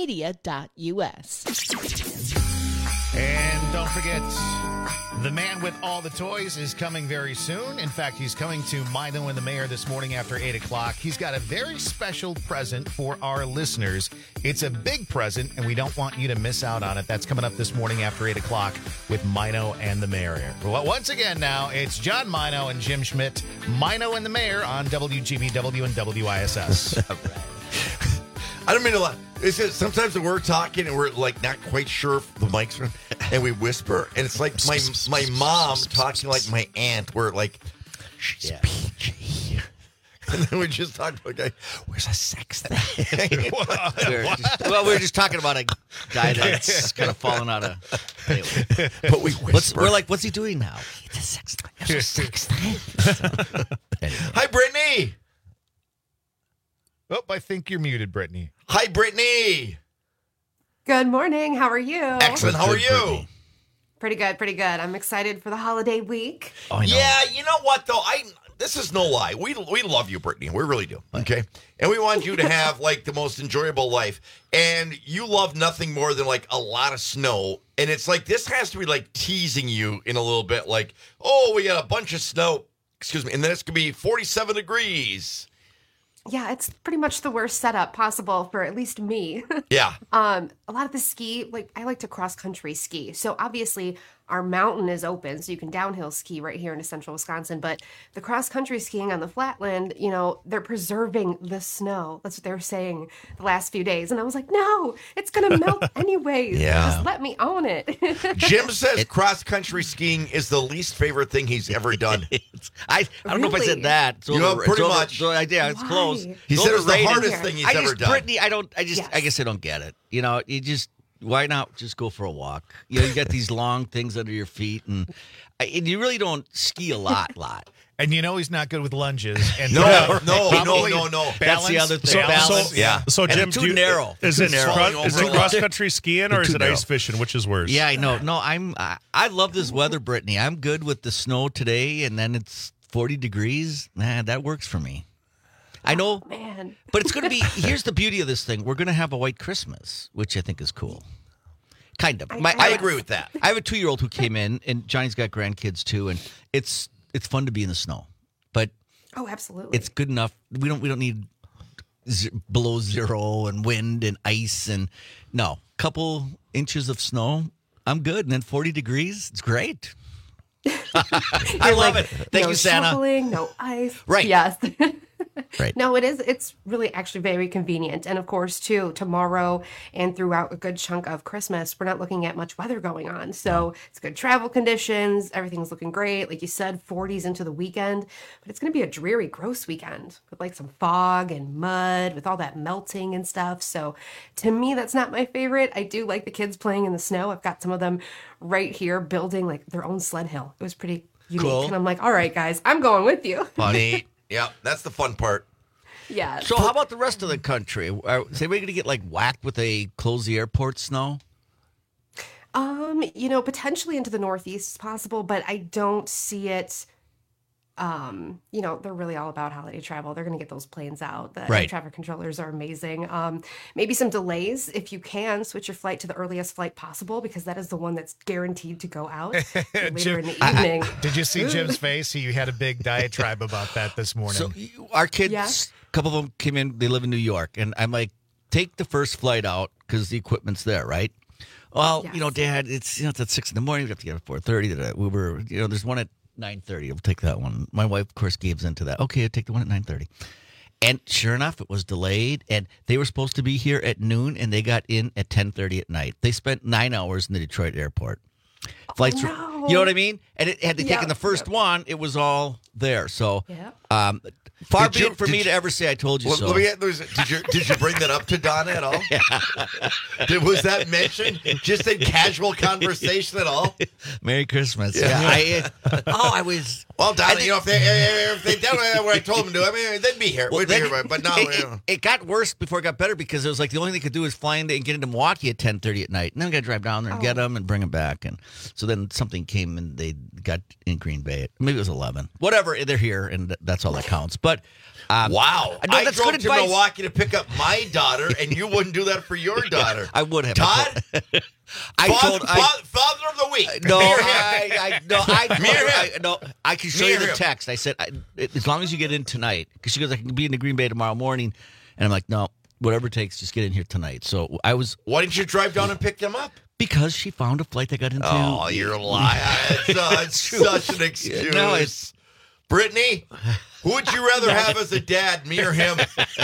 civicmedia.us. And don't forget, the man with all the toys is coming very soon. In fact, he's coming to Mino and the Mayor this morning after 8 o'clock. He's got a very special present for our listeners. It's a big present, and we don't want you to miss out on it. That's coming up this morning after 8 o'clock with Mino and the Mayor. Well, once again now, it's John Mino and Jim Schmidt. Mino and the Mayor on WGBW and WISS. I don't mean to lie. It's just sometimes when we're talking and we're like not quite sure if the mic's on, and we whisper, and it's like my mom talking like my aunt. We're like, she's PG, and then we just talked about a guy. Where's a sex thing? We're just talking about a guy that's kind of fallen out of. Anyway. But we whisper. We're like, what's he doing now? It's a sex thing. It's a sex thing. Anyway. Hi, Brittany. Oh, I think you're muted, Brittany. Hi, Brittany. Good morning. How are you? Excellent. How are you? Brittany. Pretty good. Pretty good. I'm excited for the holiday week. Oh, I know. Yeah, you know what, though? This is no lie. We love you, Brittany. We really do. Okay? And we want you to have, like, the most enjoyable life. And you love nothing more than, like, a lot of snow. And it's like, this has to be, like, teasing you in a little bit. Like, oh, we got a bunch of snow. Excuse me. And then it's going to be 47 degrees. Yeah, it's pretty much the worst setup possible for at least me. Yeah. A lot of the ski, like I like to cross country ski. So obviously our mountain is open, so you can downhill ski right here in central Wisconsin. But the cross country skiing on the flatland, you know, they're preserving the snow. That's what they were saying the last few days. And I was like, no, it's going to melt anyways. Yeah. Just let me own it. Jim says cross country skiing is the least favorite thing he's ever done. I don't know if I said that. You know, pretty much. Yeah, it's close. He said it was the hardest thing he's ever done. Brittany, I guess I don't get it. You know, why not just go for a walk? You know, you got these long things under your feet, and you really don't ski a lot. And you know he's not good with lunges. And No. That's the other thing. Balance. So And Jim, too narrow. Is it Narrow. cross country skiing or is Too it narrow. ice fishing? Which is worse? Yeah, I know. No, I love this weather, Brittany. I'm good with the snow today, and then it's 40 degrees. Nah, that works for me. I know, man. But it's going to be. Here's the beauty of this thing: we're going to have a white Christmas, which I think is cool. Kind of. I agree with that. I have a 2-year-old who came in, and Johnny's got grandkids too, and it's fun to be in the snow. But Oh, absolutely. it's good enough. We don't need below zero and wind and ice and couple inches of snow, I'm good. And then 40 degrees, it's great. I love it. Thank you, Santa. No shoveling, no ice. Right. Yes. Right. No, it is. It's really actually very convenient. And of course, too, tomorrow and throughout a good chunk of Christmas, we're not looking at much weather going on. So it's good travel conditions. Everything's looking great. Like you said, 40s into the weekend. But it's going to be a dreary, gross weekend with like some fog and mud with all that melting and stuff. So to me, that's not my favorite. I do like the kids playing in the snow. I've got some of them right here building like their own sled hill. It was pretty unique. Cool. And I'm like, all right, guys, I'm going with you. Funny. Yeah, that's the fun part. Yeah. So how about the rest of the country? Is anybody going to get like whacked with a close the airport snow? Potentially into the Northeast is possible, but I don't see it. They're really all about holiday travel. They're going to get those planes out. The air traffic controllers are amazing. Maybe some delays if you can switch your flight to the earliest flight possible, because that is the one that's guaranteed to go out later in the evening. Did you see Jim's face? He had a big diatribe about that this morning. So our kids, a couple of them came in. They live in New York, and I'm like, take the first flight out because the equipment's there, right? Well, Dad, it's it's at 6 a.m. We have to get up at 4:30 to Uber. There's one at 9:30. I'll take that one. My wife, of course, gives into that. Okay, I'll take the one at 9:30. And sure enough, it was delayed, and they were supposed to be here at noon, and they got in at 10:30 at night. They spent 9 hours in the Detroit airport. Flights, you know what I mean? And had they taken the first one, it was all there. So, far be it for me to ever say I told you so. Did you bring that up to Donna at all? Was that mentioned just in casual conversation at all? Merry Christmas. Yeah. I was. Well, Donna, if they done what I told them to, they'd be here. We'd be here, but no. It got worse before it got better, because it was like the only thing they could do is fly in and get into Milwaukee at 10:30 at night. And then we got to drive down there and get them and bring them back. And so then something came and they got in Green Bay. Maybe it was 11. Whatever, they're here, and that's all that counts. But wow. I drove good to advice. Milwaukee to pick up my daughter, and you wouldn't do that for your daughter. I would have. Todd? Father of the week. I can show you the text. I said, as long as you get in tonight, because she goes, I can be in the Green Bay tomorrow morning. And I'm like, no, whatever it takes, just get in here tonight. So I was. Why didn't you drive down and pick them up? Because she found a flight that got into. Oh, you're lying. It's such an excuse. No, Brittany, who would you rather have as a dad, me or him?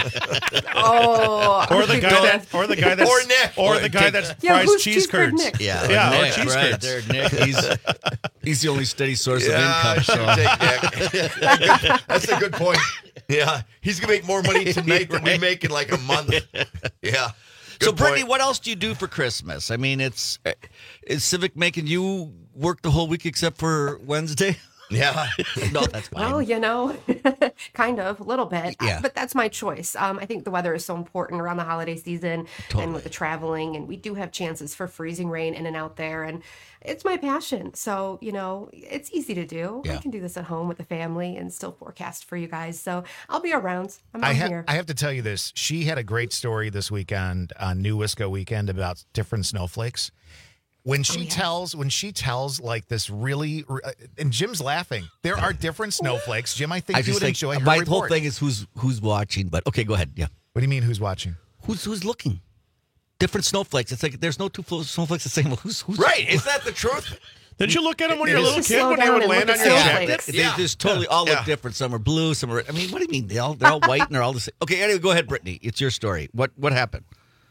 Or the guy that or Nick, or the guy that fries cheese curds. Nick? Yeah, Nick, or cheese right curds. there, Nick. He's the only steady source of I income. should take Nick. That's a good point. Yeah, he's gonna make more money tonight than we make in like a month. Yeah. So, Brittany, what else do you do for Christmas? I mean, is Civic making you work the whole week except for Wednesday? Yeah. No, that's fine. Well, kind of, a little bit. Yeah. But that's my choice. I think the weather is so important around the holiday season and with the traveling. And we do have chances for freezing rain in and out there. And it's my passion. So, it's easy to do. Yeah. I can do this at home with the family and still forecast for you guys. So I'll be around. I'm out here. I have to tell you this. She had a great story this weekend on New Wisco Weekend about different snowflakes. When she tells like this really, and Jim's laughing. There are different snowflakes. Jim, I think you would enjoy her my report. whole thing is who's watching. But okay, go ahead. Yeah. What do you mean who's watching? Who's looking? Different snowflakes. It's like there's no two snowflakes the same. Well, who's right? Is that the truth? Did you look at them when you were a little kid when they would land on your jacket? They just totally all look different. Some are blue, some are. I mean, what do you mean? They're all white and they're all the same. Okay, anyway, go ahead, Brittany. It's your story. What happened?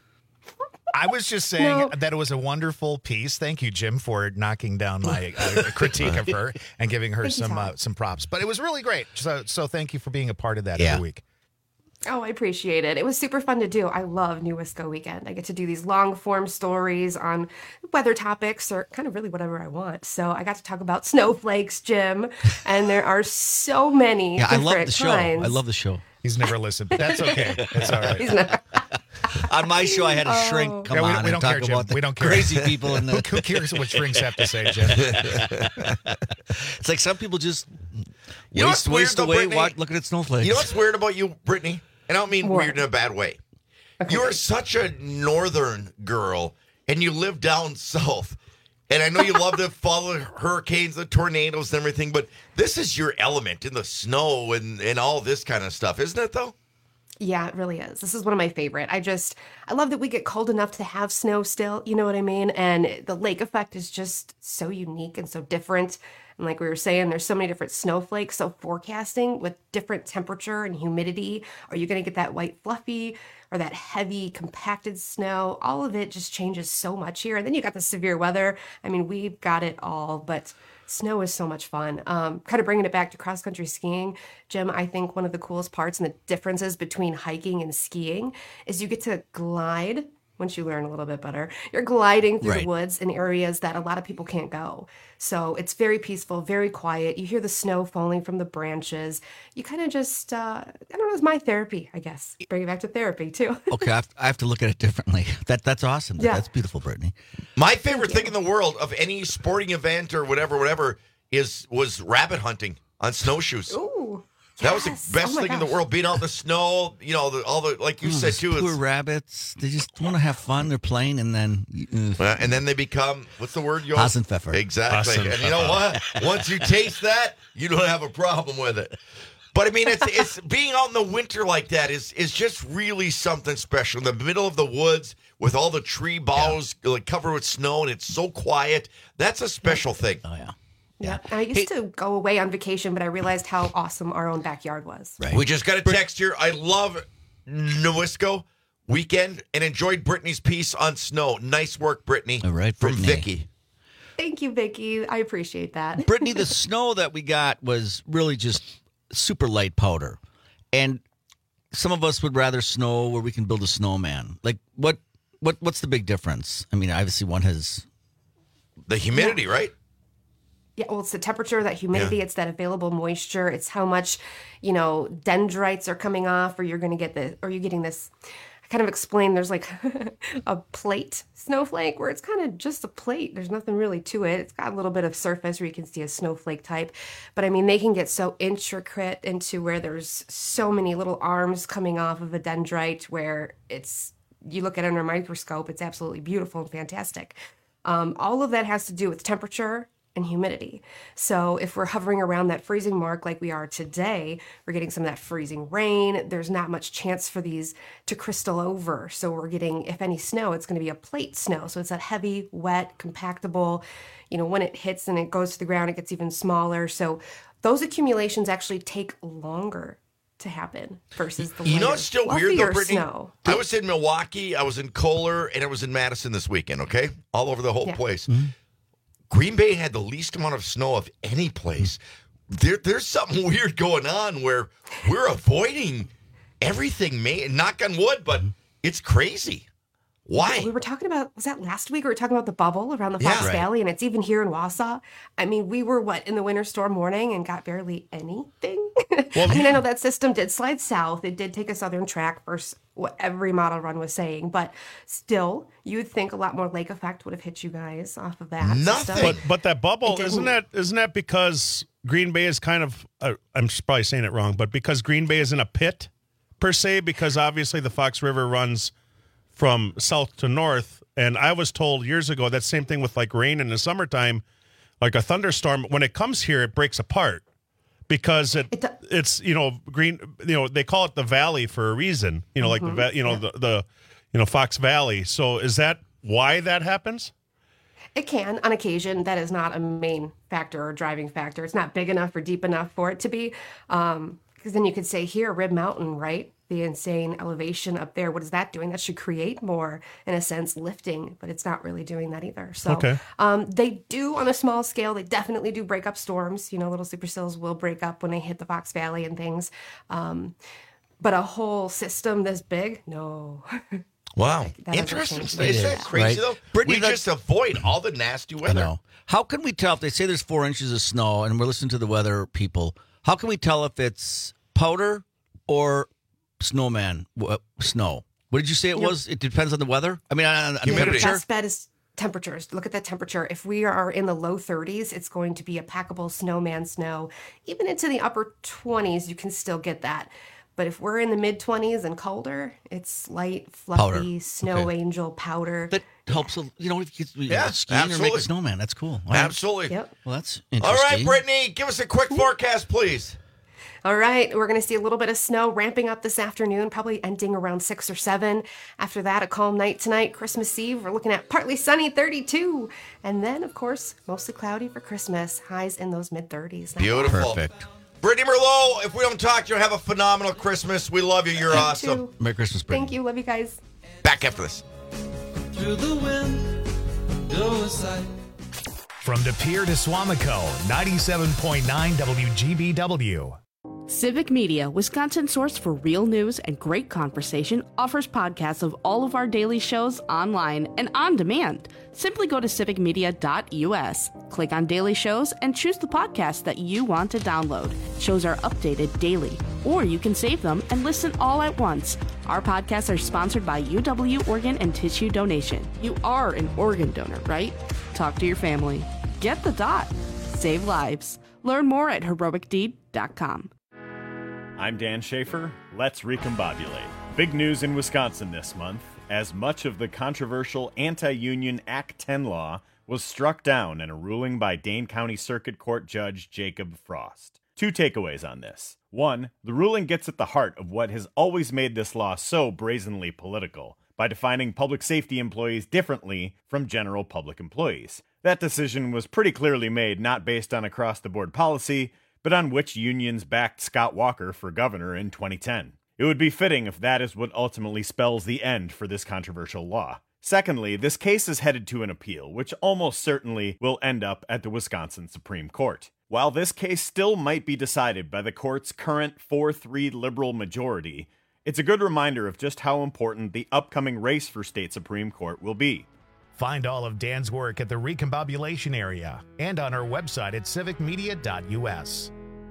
I was just saying that it was a wonderful piece. Thank you, Jim, for knocking down my critique of her and giving her some props. But it was really great. So thank you for being a part of that every week. Oh, I appreciate it. It was super fun to do. I love New Wisco Weekend. I get to do these long form stories on weather topics or kind of really whatever I want. So I got to talk about snowflakes, Jim, and there are so many different I love the show. kinds. I love the show. He's never listened. That's okay. It's all right. He's never. On my show, I had a shrink come on we and don't talk care, Jim. about the We don't care. crazy people in the. Who cares what shrinks have to say, Jim? It's like some people just You know what's waste weird, though, away Brittany? looking at snowflakes. You know what's weird about you, Brittany? And I don't mean weird in a bad way. Okay. You are such a northern girl, and you live down south. And I know you love to follow hurricanes, the tornadoes, and everything, but this is your element in the snow and all this kind of stuff, isn't it, though? Yeah, it really is. This is one of my favorite. I love that we get cold enough to have snow still, you know what I mean? And the lake effect is just so unique and so different. And like we were saying, there's so many different snowflakes. So forecasting with different temperature and humidity, are you going to get that white fluffy or that heavy compacted snow? All of it just changes so much here. And then you got the severe weather. I mean, we've got it all, but snow is so much fun. Kind of bringing it back to cross-country skiing, Jim, I think one of the coolest parts and the differences between hiking and skiing is you get to glide. Once you learn a little bit better, you're gliding through the woods in areas that a lot of people can't go. So it's very peaceful, very quiet. You hear the snow falling from the branches. You kind of just, I don't know, it's my therapy, I guess. Bring it back to therapy, too. Okay, I have to look at it differently. That's awesome. Yeah. That's beautiful, Brittany. My favorite thing in the world of any sporting event or whatever, was rabbit hunting on snowshoes. Ooh. That was the best thing in the world, being out in the snow, all the, like you said, too. Poor rabbits. They just want to have fun. They're playing, and then... and then they become, what's the word? Hasenpfeffer. Exactly. And you know what? Once you taste that, you don't have a problem with it. But, I mean, it's being out in the winter like that is just really something special. In the middle of the woods with all the tree boughs like covered with snow, and it's so quiet. That's a special thing. Oh, yeah. Yeah. I used to go away on vacation, but I realized how awesome our own backyard was. Right. We just got a text here. I love Nowisco weekend and enjoyed Brittany's piece on snow. Nice work, Brittany. All right, from Brittany. Vicky. Thank you, Vicky. I appreciate that. Brittany, the snow that we got was really just super light powder. And some of us would rather snow where we can build a snowman. Like, what's the big difference? I mean, obviously one has... The humidity, right? Yeah, well, it's the temperature, that humidity, it's that available moisture, it's how much, dendrites are coming off, or you're going to get this, or you're getting this. I kind of explained there's like a plate snowflake where it's kind of just a plate. There's nothing really to it. It's got a little bit of surface where you can see a snowflake type. But I mean, they can get so intricate into where there's so many little arms coming off of a dendrite where you look at it under a microscope, it's absolutely beautiful and fantastic. All of that has to do with temperature and humidity. So if we're hovering around that freezing mark like we are today, we're getting some of that freezing rain. There's not much chance for these to crystal over. So we're getting, if any snow, it's going to be a plate snow. So it's that heavy, wet, compactable. When it hits and it goes to the ground, it gets even smaller. So those accumulations actually take longer to happen versus the You know what's still weird though, Brittany? Snow. I was in Milwaukee, I was in Kohler, and I was in Madison this weekend, okay? All over the whole place. Mm-hmm. Green Bay had the least amount of snow of any place. There's something weird going on where we're avoiding everything, knock on wood, but it's crazy. Why? We were talking about, was that last week? We were talking about the bubble around the Fox Valley, and it's even here in Wausau. I mean, we were, in the winter storm warning and got barely anything? Well, I know that system did slide south. It did take a southern track versus what every model run was saying, but still, you would think a lot more lake effect would have hit you guys off of that. Nothing. But that bubble, isn't that because Green Bay is kind of, I'm probably saying it wrong, but because Green Bay is in a pit, per se, because obviously the Fox River runs from south to north, and I was told years ago that same thing with like rain in the summertime, like a thunderstorm, when it comes here, it breaks apart because it's green. They call it the valley for a reason. Like the Fox Valley. So is that why that happens? It can on occasion. That is not a main factor or driving factor. It's not big enough or deep enough for it to be. Because then you could say here, Rib Mountain, right? The insane elevation up there. What is that doing? That should create more, in a sense, lifting, but it's not really doing that either. So they do on a small scale. They definitely do break up storms. Little supercells will break up when they hit the Fox Valley and things. But a whole system this big, no. Wow. Interesting. Is that crazy, though? Brittany, we just avoid all the nasty weather. I know. How can we tell if they say there's 4 inches of snow, and we're listening to the weather people, how can we tell if it's powder or snowman snow? What did you say it was? It depends on the weather? I mean, on humidity. The best bet is temperatures. Look at that temperature. If we are in the low 30s, it's going to be a packable snowman snow. Even into the upper 20s, you can still get that. But if we're in the mid 20s and colder, it's light, fluffy, powder. Snow angel powder. That helps, if you skiing or make a snowman. That's cool. Absolutely. Yep. Well, that's interesting. All right, Brittany, give us a quick forecast, please. All right, we're going to see a little bit of snow ramping up this afternoon, probably ending around 6 or 7. After that, a calm night tonight. Christmas Eve, we're looking at partly sunny, 32. And then, of course, mostly cloudy for Christmas. Highs in those mid-30s. Beautiful. Perfect. Brittany Merlot, if we don't talk to you, have a phenomenal Christmas. We love you. You're awesome. too. Merry Christmas, Brittany. Thank you. Love you guys. Back after this. Through the window aside. From De Pere to Swamico, 97.9 WGBW. Civic Media, Wisconsin's source for real news and great conversation, offers podcasts of all of our daily shows online and on demand. Simply go to civicmedia.us, click on daily shows, and choose the podcast that you want to download. Shows are updated daily, or you can save them and listen all at once. Our podcasts are sponsored by UW Organ and Tissue Donation. You are an organ donor, right? Talk to your family. Get the dot. Save lives. Learn more at heroicdeed.com. I'm Dan Schaefer. Let's recombobulate. Big news in Wisconsin this month, as much of the controversial anti-union Act 10 law was struck down in a ruling by Dane County Circuit Court Judge Jacob Frost. 2 takeaways on this. 1, the ruling gets at the heart of what has always made this law so brazenly political, by defining public safety employees differently from general public employees. That decision was pretty clearly made not based on across-the-board policy, but on which unions backed Scott Walker for governor in 2010. It would be fitting if that is what ultimately spells the end for this controversial law. Secondly, this case is headed to an appeal, which almost certainly will end up at the Wisconsin Supreme Court. While this case still might be decided by the court's current 4-3 liberal majority, it's a good reminder of just how important the upcoming race for state Supreme Court will be. Find all of Dan's work at the Recombobulation area and on our website at civicmedia.us.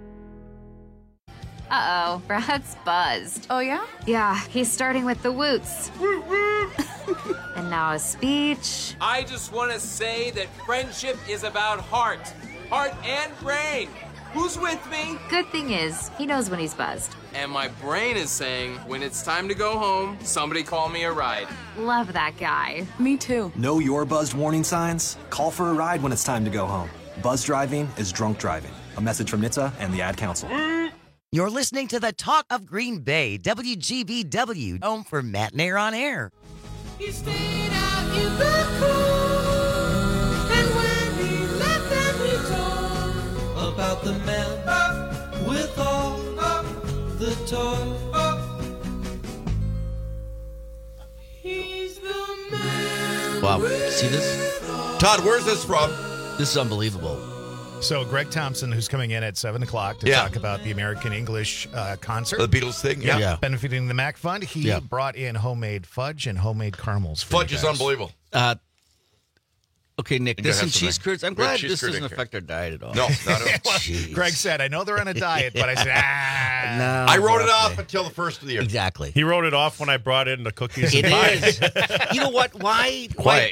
Uh-oh, Brad's buzzed. Oh, yeah? Yeah, he's starting with the woots. And now a speech. I just want to say that friendship is about heart and brain. Who's with me? Good thing is, he knows when he's buzzed. And my brain is saying, when it's time to go home, somebody call me a ride. Love that guy. Me too. Know your buzzed warning signs? Call for a ride when it's time to go home. Buzz driving is drunk driving. A message from NHTSA and the Ad Council. You're listening to the Talk of Green Bay, WGBW, home for Matt and Air on Air. He stayed out in the cold, and when he left them he told about the man with all the toys. He's the man. Wow, see this? Todd, where's this from? This is unbelievable. So Greg Thompson, who's coming in at 7 o'clock to talk about the American English concert. The Beatles thing? Yeah. Benefiting the Mac Fund. He brought in homemade fudge and homemade caramels. Fudge is unbelievable. Okay, Nick, this and cheese curds. I'm glad this doesn't affect our diet at all. No, not at all. Greg said, I know they're on a diet, but I said, No, I wrote it off until the first of the year. Exactly. He wrote it off when I brought in the cookies It and pie. is. You know what? Why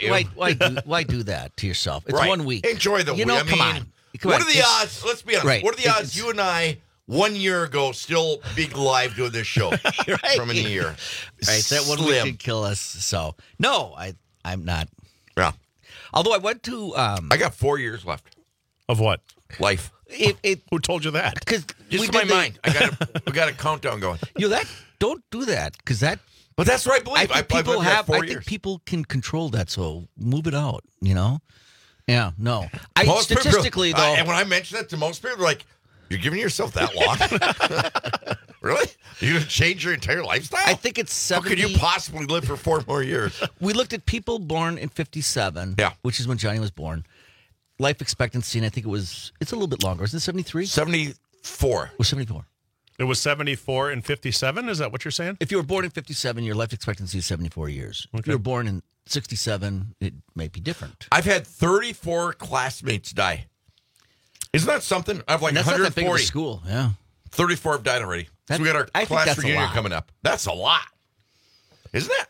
do that to yourself? It's Right. 1 week. Enjoy the You know, week. I come mean, on. What are the odds? Let's be honest. Right. What are the odds you and I 1 year ago still being live doing this show from in a year? Right, that 1 week could kill us. So no, I'm not. Yeah. Although I went to, I got 4 years left of what life. Who told you that? Because just in my mind, we got a countdown going. You know that? Don't do that because that. But that's what I believe. I think years. people can control that. So move it out. You know. Yeah. No. Most Statistically, people, though, and when I mention that to most people, they're like, "You're giving yourself that long? Really? You're going to change your entire lifestyle? I think it's 70. How could you possibly live for 4 more years?" We looked at people born in 57, which is when Johnny was born. Life expectancy, and I think it's a little bit longer. Isn't it 73? 74. It was 74. It was 74 and 57? Is that what you're saying? If you were born in 57, your life expectancy is 74 years. Okay. If you were born in 67, it may be different. I've had 34 classmates die. Isn't that something? I've like that's 140. not that big of a school, yeah. 34 have died already. So we got our I think class that's a reunion lot. coming up. That's a lot. Isn't it?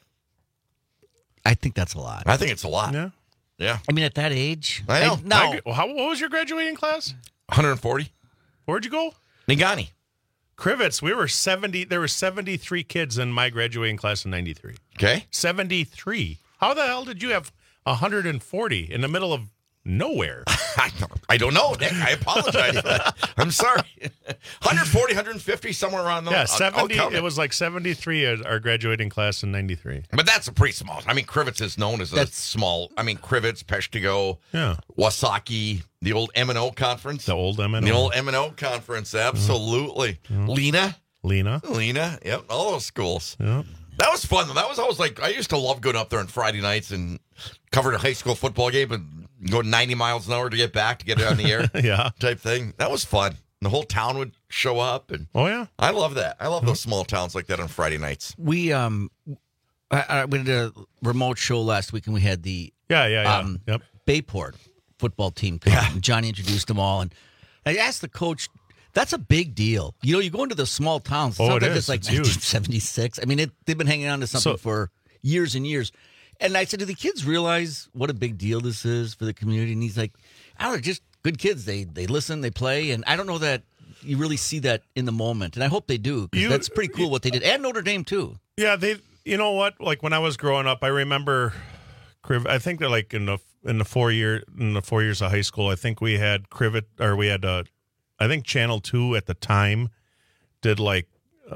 I think that's a lot. I think it's a lot. Yeah. Yeah. I mean, at that age. I know. What was your graduating class? 140. Where'd you go? Nagani. Crivets. We were 70. There were 73 kids in my graduating class in 93. Okay. 73. How the hell did you have 140 in the middle of nowhere? I don't know, Nick. I apologize for that. I'm sorry. 140, 150, somewhere around there. Yeah, I'll 70. count It was like 73 our graduating class in 93. But that's a pretty small. I mean, Crivets is known as a small. I mean, Crivets, Peshtigo, Wasaki, the old M&O conference. The old M&O. The old M&O conference, absolutely. Lena. Yep, all those schools. Yep. That was fun, though. That was always like, I used to love going up there on Friday nights and covering a high school football game and go 90 miles an hour to get back, to get it on the air. Yeah. Type thing. That was fun. The whole town would show up. And oh, yeah. I love that. I love those small towns like that on Friday nights. We did a remote show last week, and we had the Bayport football team come. Yeah. Johnny introduced them all, and I asked the coach, that's a big deal. You know, you go into the small towns. Oh, sometimes it is. It's like it's 1976. I mean, they've been hanging on to something for years and years. And I said, do the kids realize what a big deal this is for the community? And he's like, I don't know, just good kids. They listen, they play. And I don't know that you really see that in the moment. And I hope they do, because that's pretty cool what they did. And Notre Dame, too. Yeah, you know what? Like when I was growing up, I remember, I think that like in the 4 years of high school, I think we had I think Channel 2 at the time did like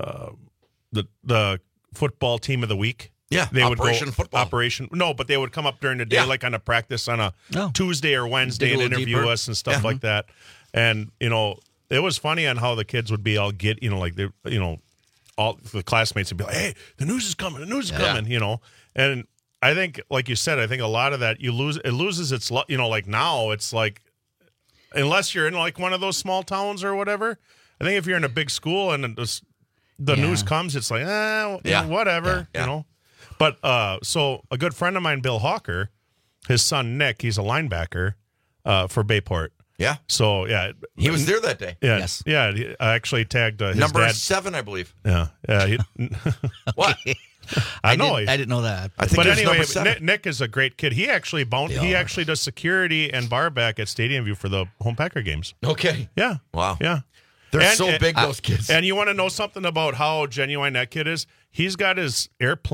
the football team of the week. Yeah, they Operation Football. But they would come up during the day, like on a practice on a Tuesday or Wednesday, and interview us and stuff like that. And you know, it was funny on how the kids would be all all the classmates would be like, "Hey, the news is coming! The news is coming!" You know, and I think, like you said, I think a lot of that it loses its, like now it's like, unless you're in like one of those small towns or whatever. I think if you're in a big school and the news comes, it's like, whatever, you know. But so a good friend of mine, Bill Hawker, his son Nick, he's a linebacker for Bayport. Yeah. So yeah, he was there that day. Yeah. Yes. Yeah. I actually tagged his number dad. 7, I believe. Yeah. Yeah. What? I know. I didn't know that. But anyway, Nick is a great kid. He actually does security and bar back at Stadium View for the home Packer games. Okay. Yeah. Wow. Yeah. They're so big, those kids. And you want to know something about how genuine that kid is? He's got his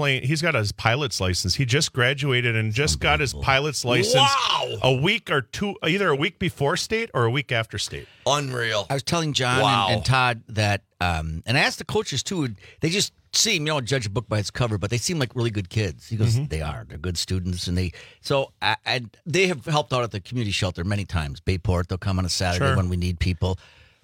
pilot's license. He just graduated and just got his pilot's license a week or two, either a week before state or a week after state. Unreal. I was telling John and Todd that, and I asked the coaches too, they just seem, judge a book by its cover, but they seem like really good kids. He goes, they are. They're good students. And they have helped out at the community shelter many times. Bayport, they'll come on a Saturday when we need people.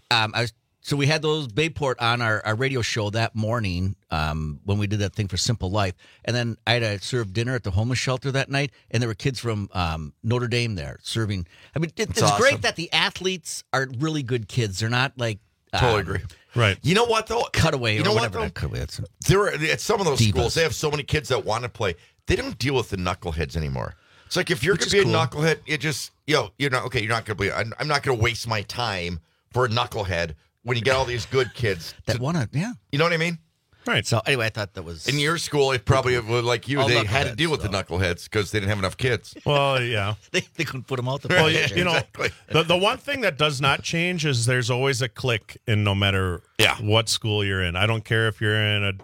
So we had those Bayport on our radio show that morning when we did that thing for Simple Life. And then I had to serve dinner at the homeless shelter that night, and there were kids from Notre Dame there serving. I mean, it's awesome. Great that the athletes are really good kids. They're not like... Totally agree. Right. You know what, though? Cutaway or whatever. At some of those schools, they have so many kids that want to play. They don't deal with the knuckleheads anymore. It's like if you're going to be a knucklehead, it just, you're not going to be... I'm not going to waste my time for a knucklehead when you get all these good kids that want to, you know what I mean? Right. So anyway, I thought that was in your school. It probably was like you. They had to deal with the knuckleheads because they didn't have enough kids. Well, yeah, they couldn't put them out the. Well, exactly. The one thing that does not change is there's always a clique in no matter what school you're in. I don't care if you're in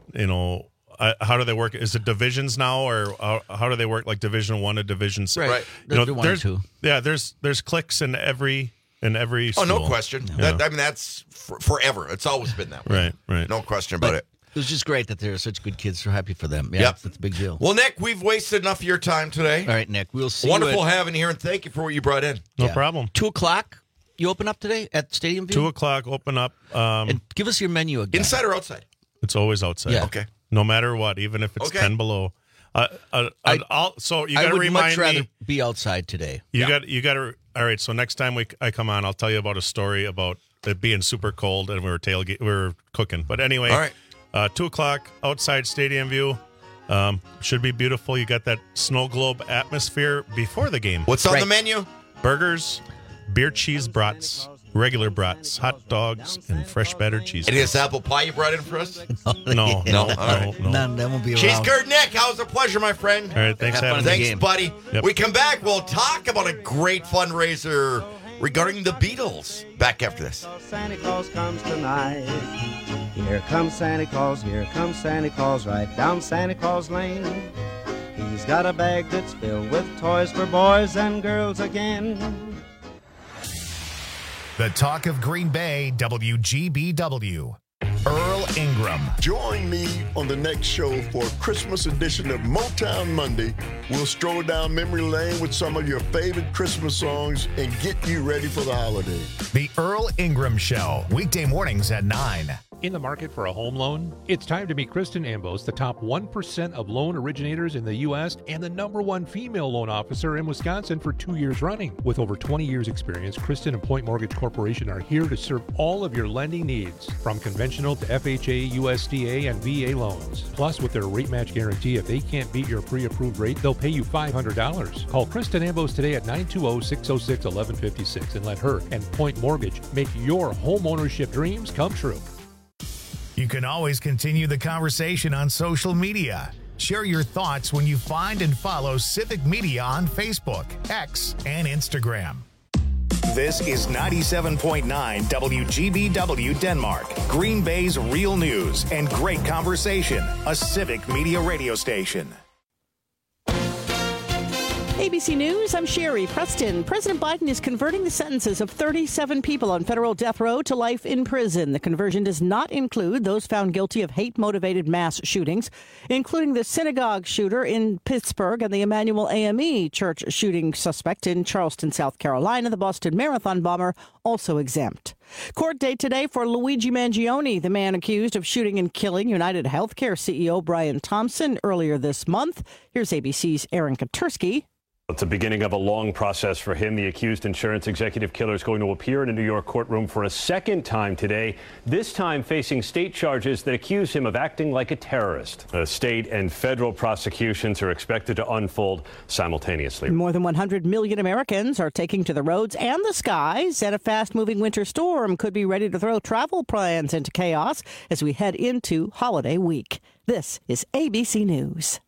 how do they work? Is it divisions now, or how do they work? Like Division 1 to Division 6? Right. There's 2. Yeah, there's cliques in every. school. No question. Yeah. That's forever. It's always been that way. Right. No question about it. It was just great that they're such good kids. So happy for them. Yeah, it's a big deal. Well, Nick, we've wasted enough of your time today. All right, Nick, we'll see. Wonderful having you here, and thank you for what you brought in. No problem. 2:00. You open up today at Stadium View? 2:00, open up. And give us your menu again. Inside or outside? It's always outside. Yeah. Okay. No matter what, even if it's 10 below. So you got to remind me. I would much rather be outside today. You got to. All right. So next time I come on, I'll tell you about a story about it being super cold and we were cooking. But anyway, all right. 2:00 outside Stadium View. Should be beautiful. You got that snow globe atmosphere before the game. What's on the menu? Burgers, beer cheese brats, regular brats, hot dogs, and fresh battered cheese. Any of this apple pie you brought in for us? No. All right. None. That won't be around. Cheese curd, Nick. How was a pleasure, my friend. All right. Thanks for having me. Thanks, buddy. Yep. We come back. We'll talk about a great fundraiser regarding the Beatles. Back after this. Santa Claus comes tonight. Here comes Santa Claus. Here comes Santa Claus. Right down Santa Claus Lane. He's got a bag that's filled with toys for boys and girls again. The Talk of Green Bay, WGBW. Earl Ingram. Join me on the next show for a Christmas edition of Motown Monday. We'll stroll down memory lane with some of your favorite Christmas songs and get you ready for the holiday. The Earl Ingram Show, weekday mornings at 9. In the market for a home loan? It's time to meet Kristen Ambos, the top 1% of loan originators in the U.S. and the #1 female loan officer in Wisconsin for 2 years running. With over 20 years experience, Kristen and Point Mortgage Corporation are here to serve all of your lending needs, from conventional to FHA, USDA, and VA loans. Plus, with their rate match guarantee, if they can't beat your pre-approved rate, they'll pay you $500. Call Kristen Ambos today at 920-606-1156 and let her and Point Mortgage make your home ownership dreams come true. You can always continue the conversation on social media. Share your thoughts when you find and follow Civic Media on Facebook, X, and Instagram. This is 97.9 WGBW Denmark, Green Bay's real news and great conversation, a Civic Media radio station. ABC News, I'm Sherry Preston. President Biden is converting the sentences of 37 people on federal death row to life in prison. The conversion does not include those found guilty of hate-motivated mass shootings, including the synagogue shooter in Pittsburgh and the Emmanuel AME church shooting suspect in Charleston, South Carolina. The Boston Marathon bomber also exempt. Court date today for Luigi Mangione, the man accused of shooting and killing United Healthcare CEO Brian Thompson earlier this month. Here's ABC's Aaron Katersky. It's the beginning of a long process for him. The accused insurance executive killer is going to appear in a New York courtroom for a second time today, this time facing state charges that accuse him of acting like a terrorist. State and federal prosecutions are expected to unfold simultaneously. More than 100 million Americans are taking to the roads and the skies, and a fast-moving winter storm could be ready to throw travel plans into chaos as we head into holiday week. This is ABC News.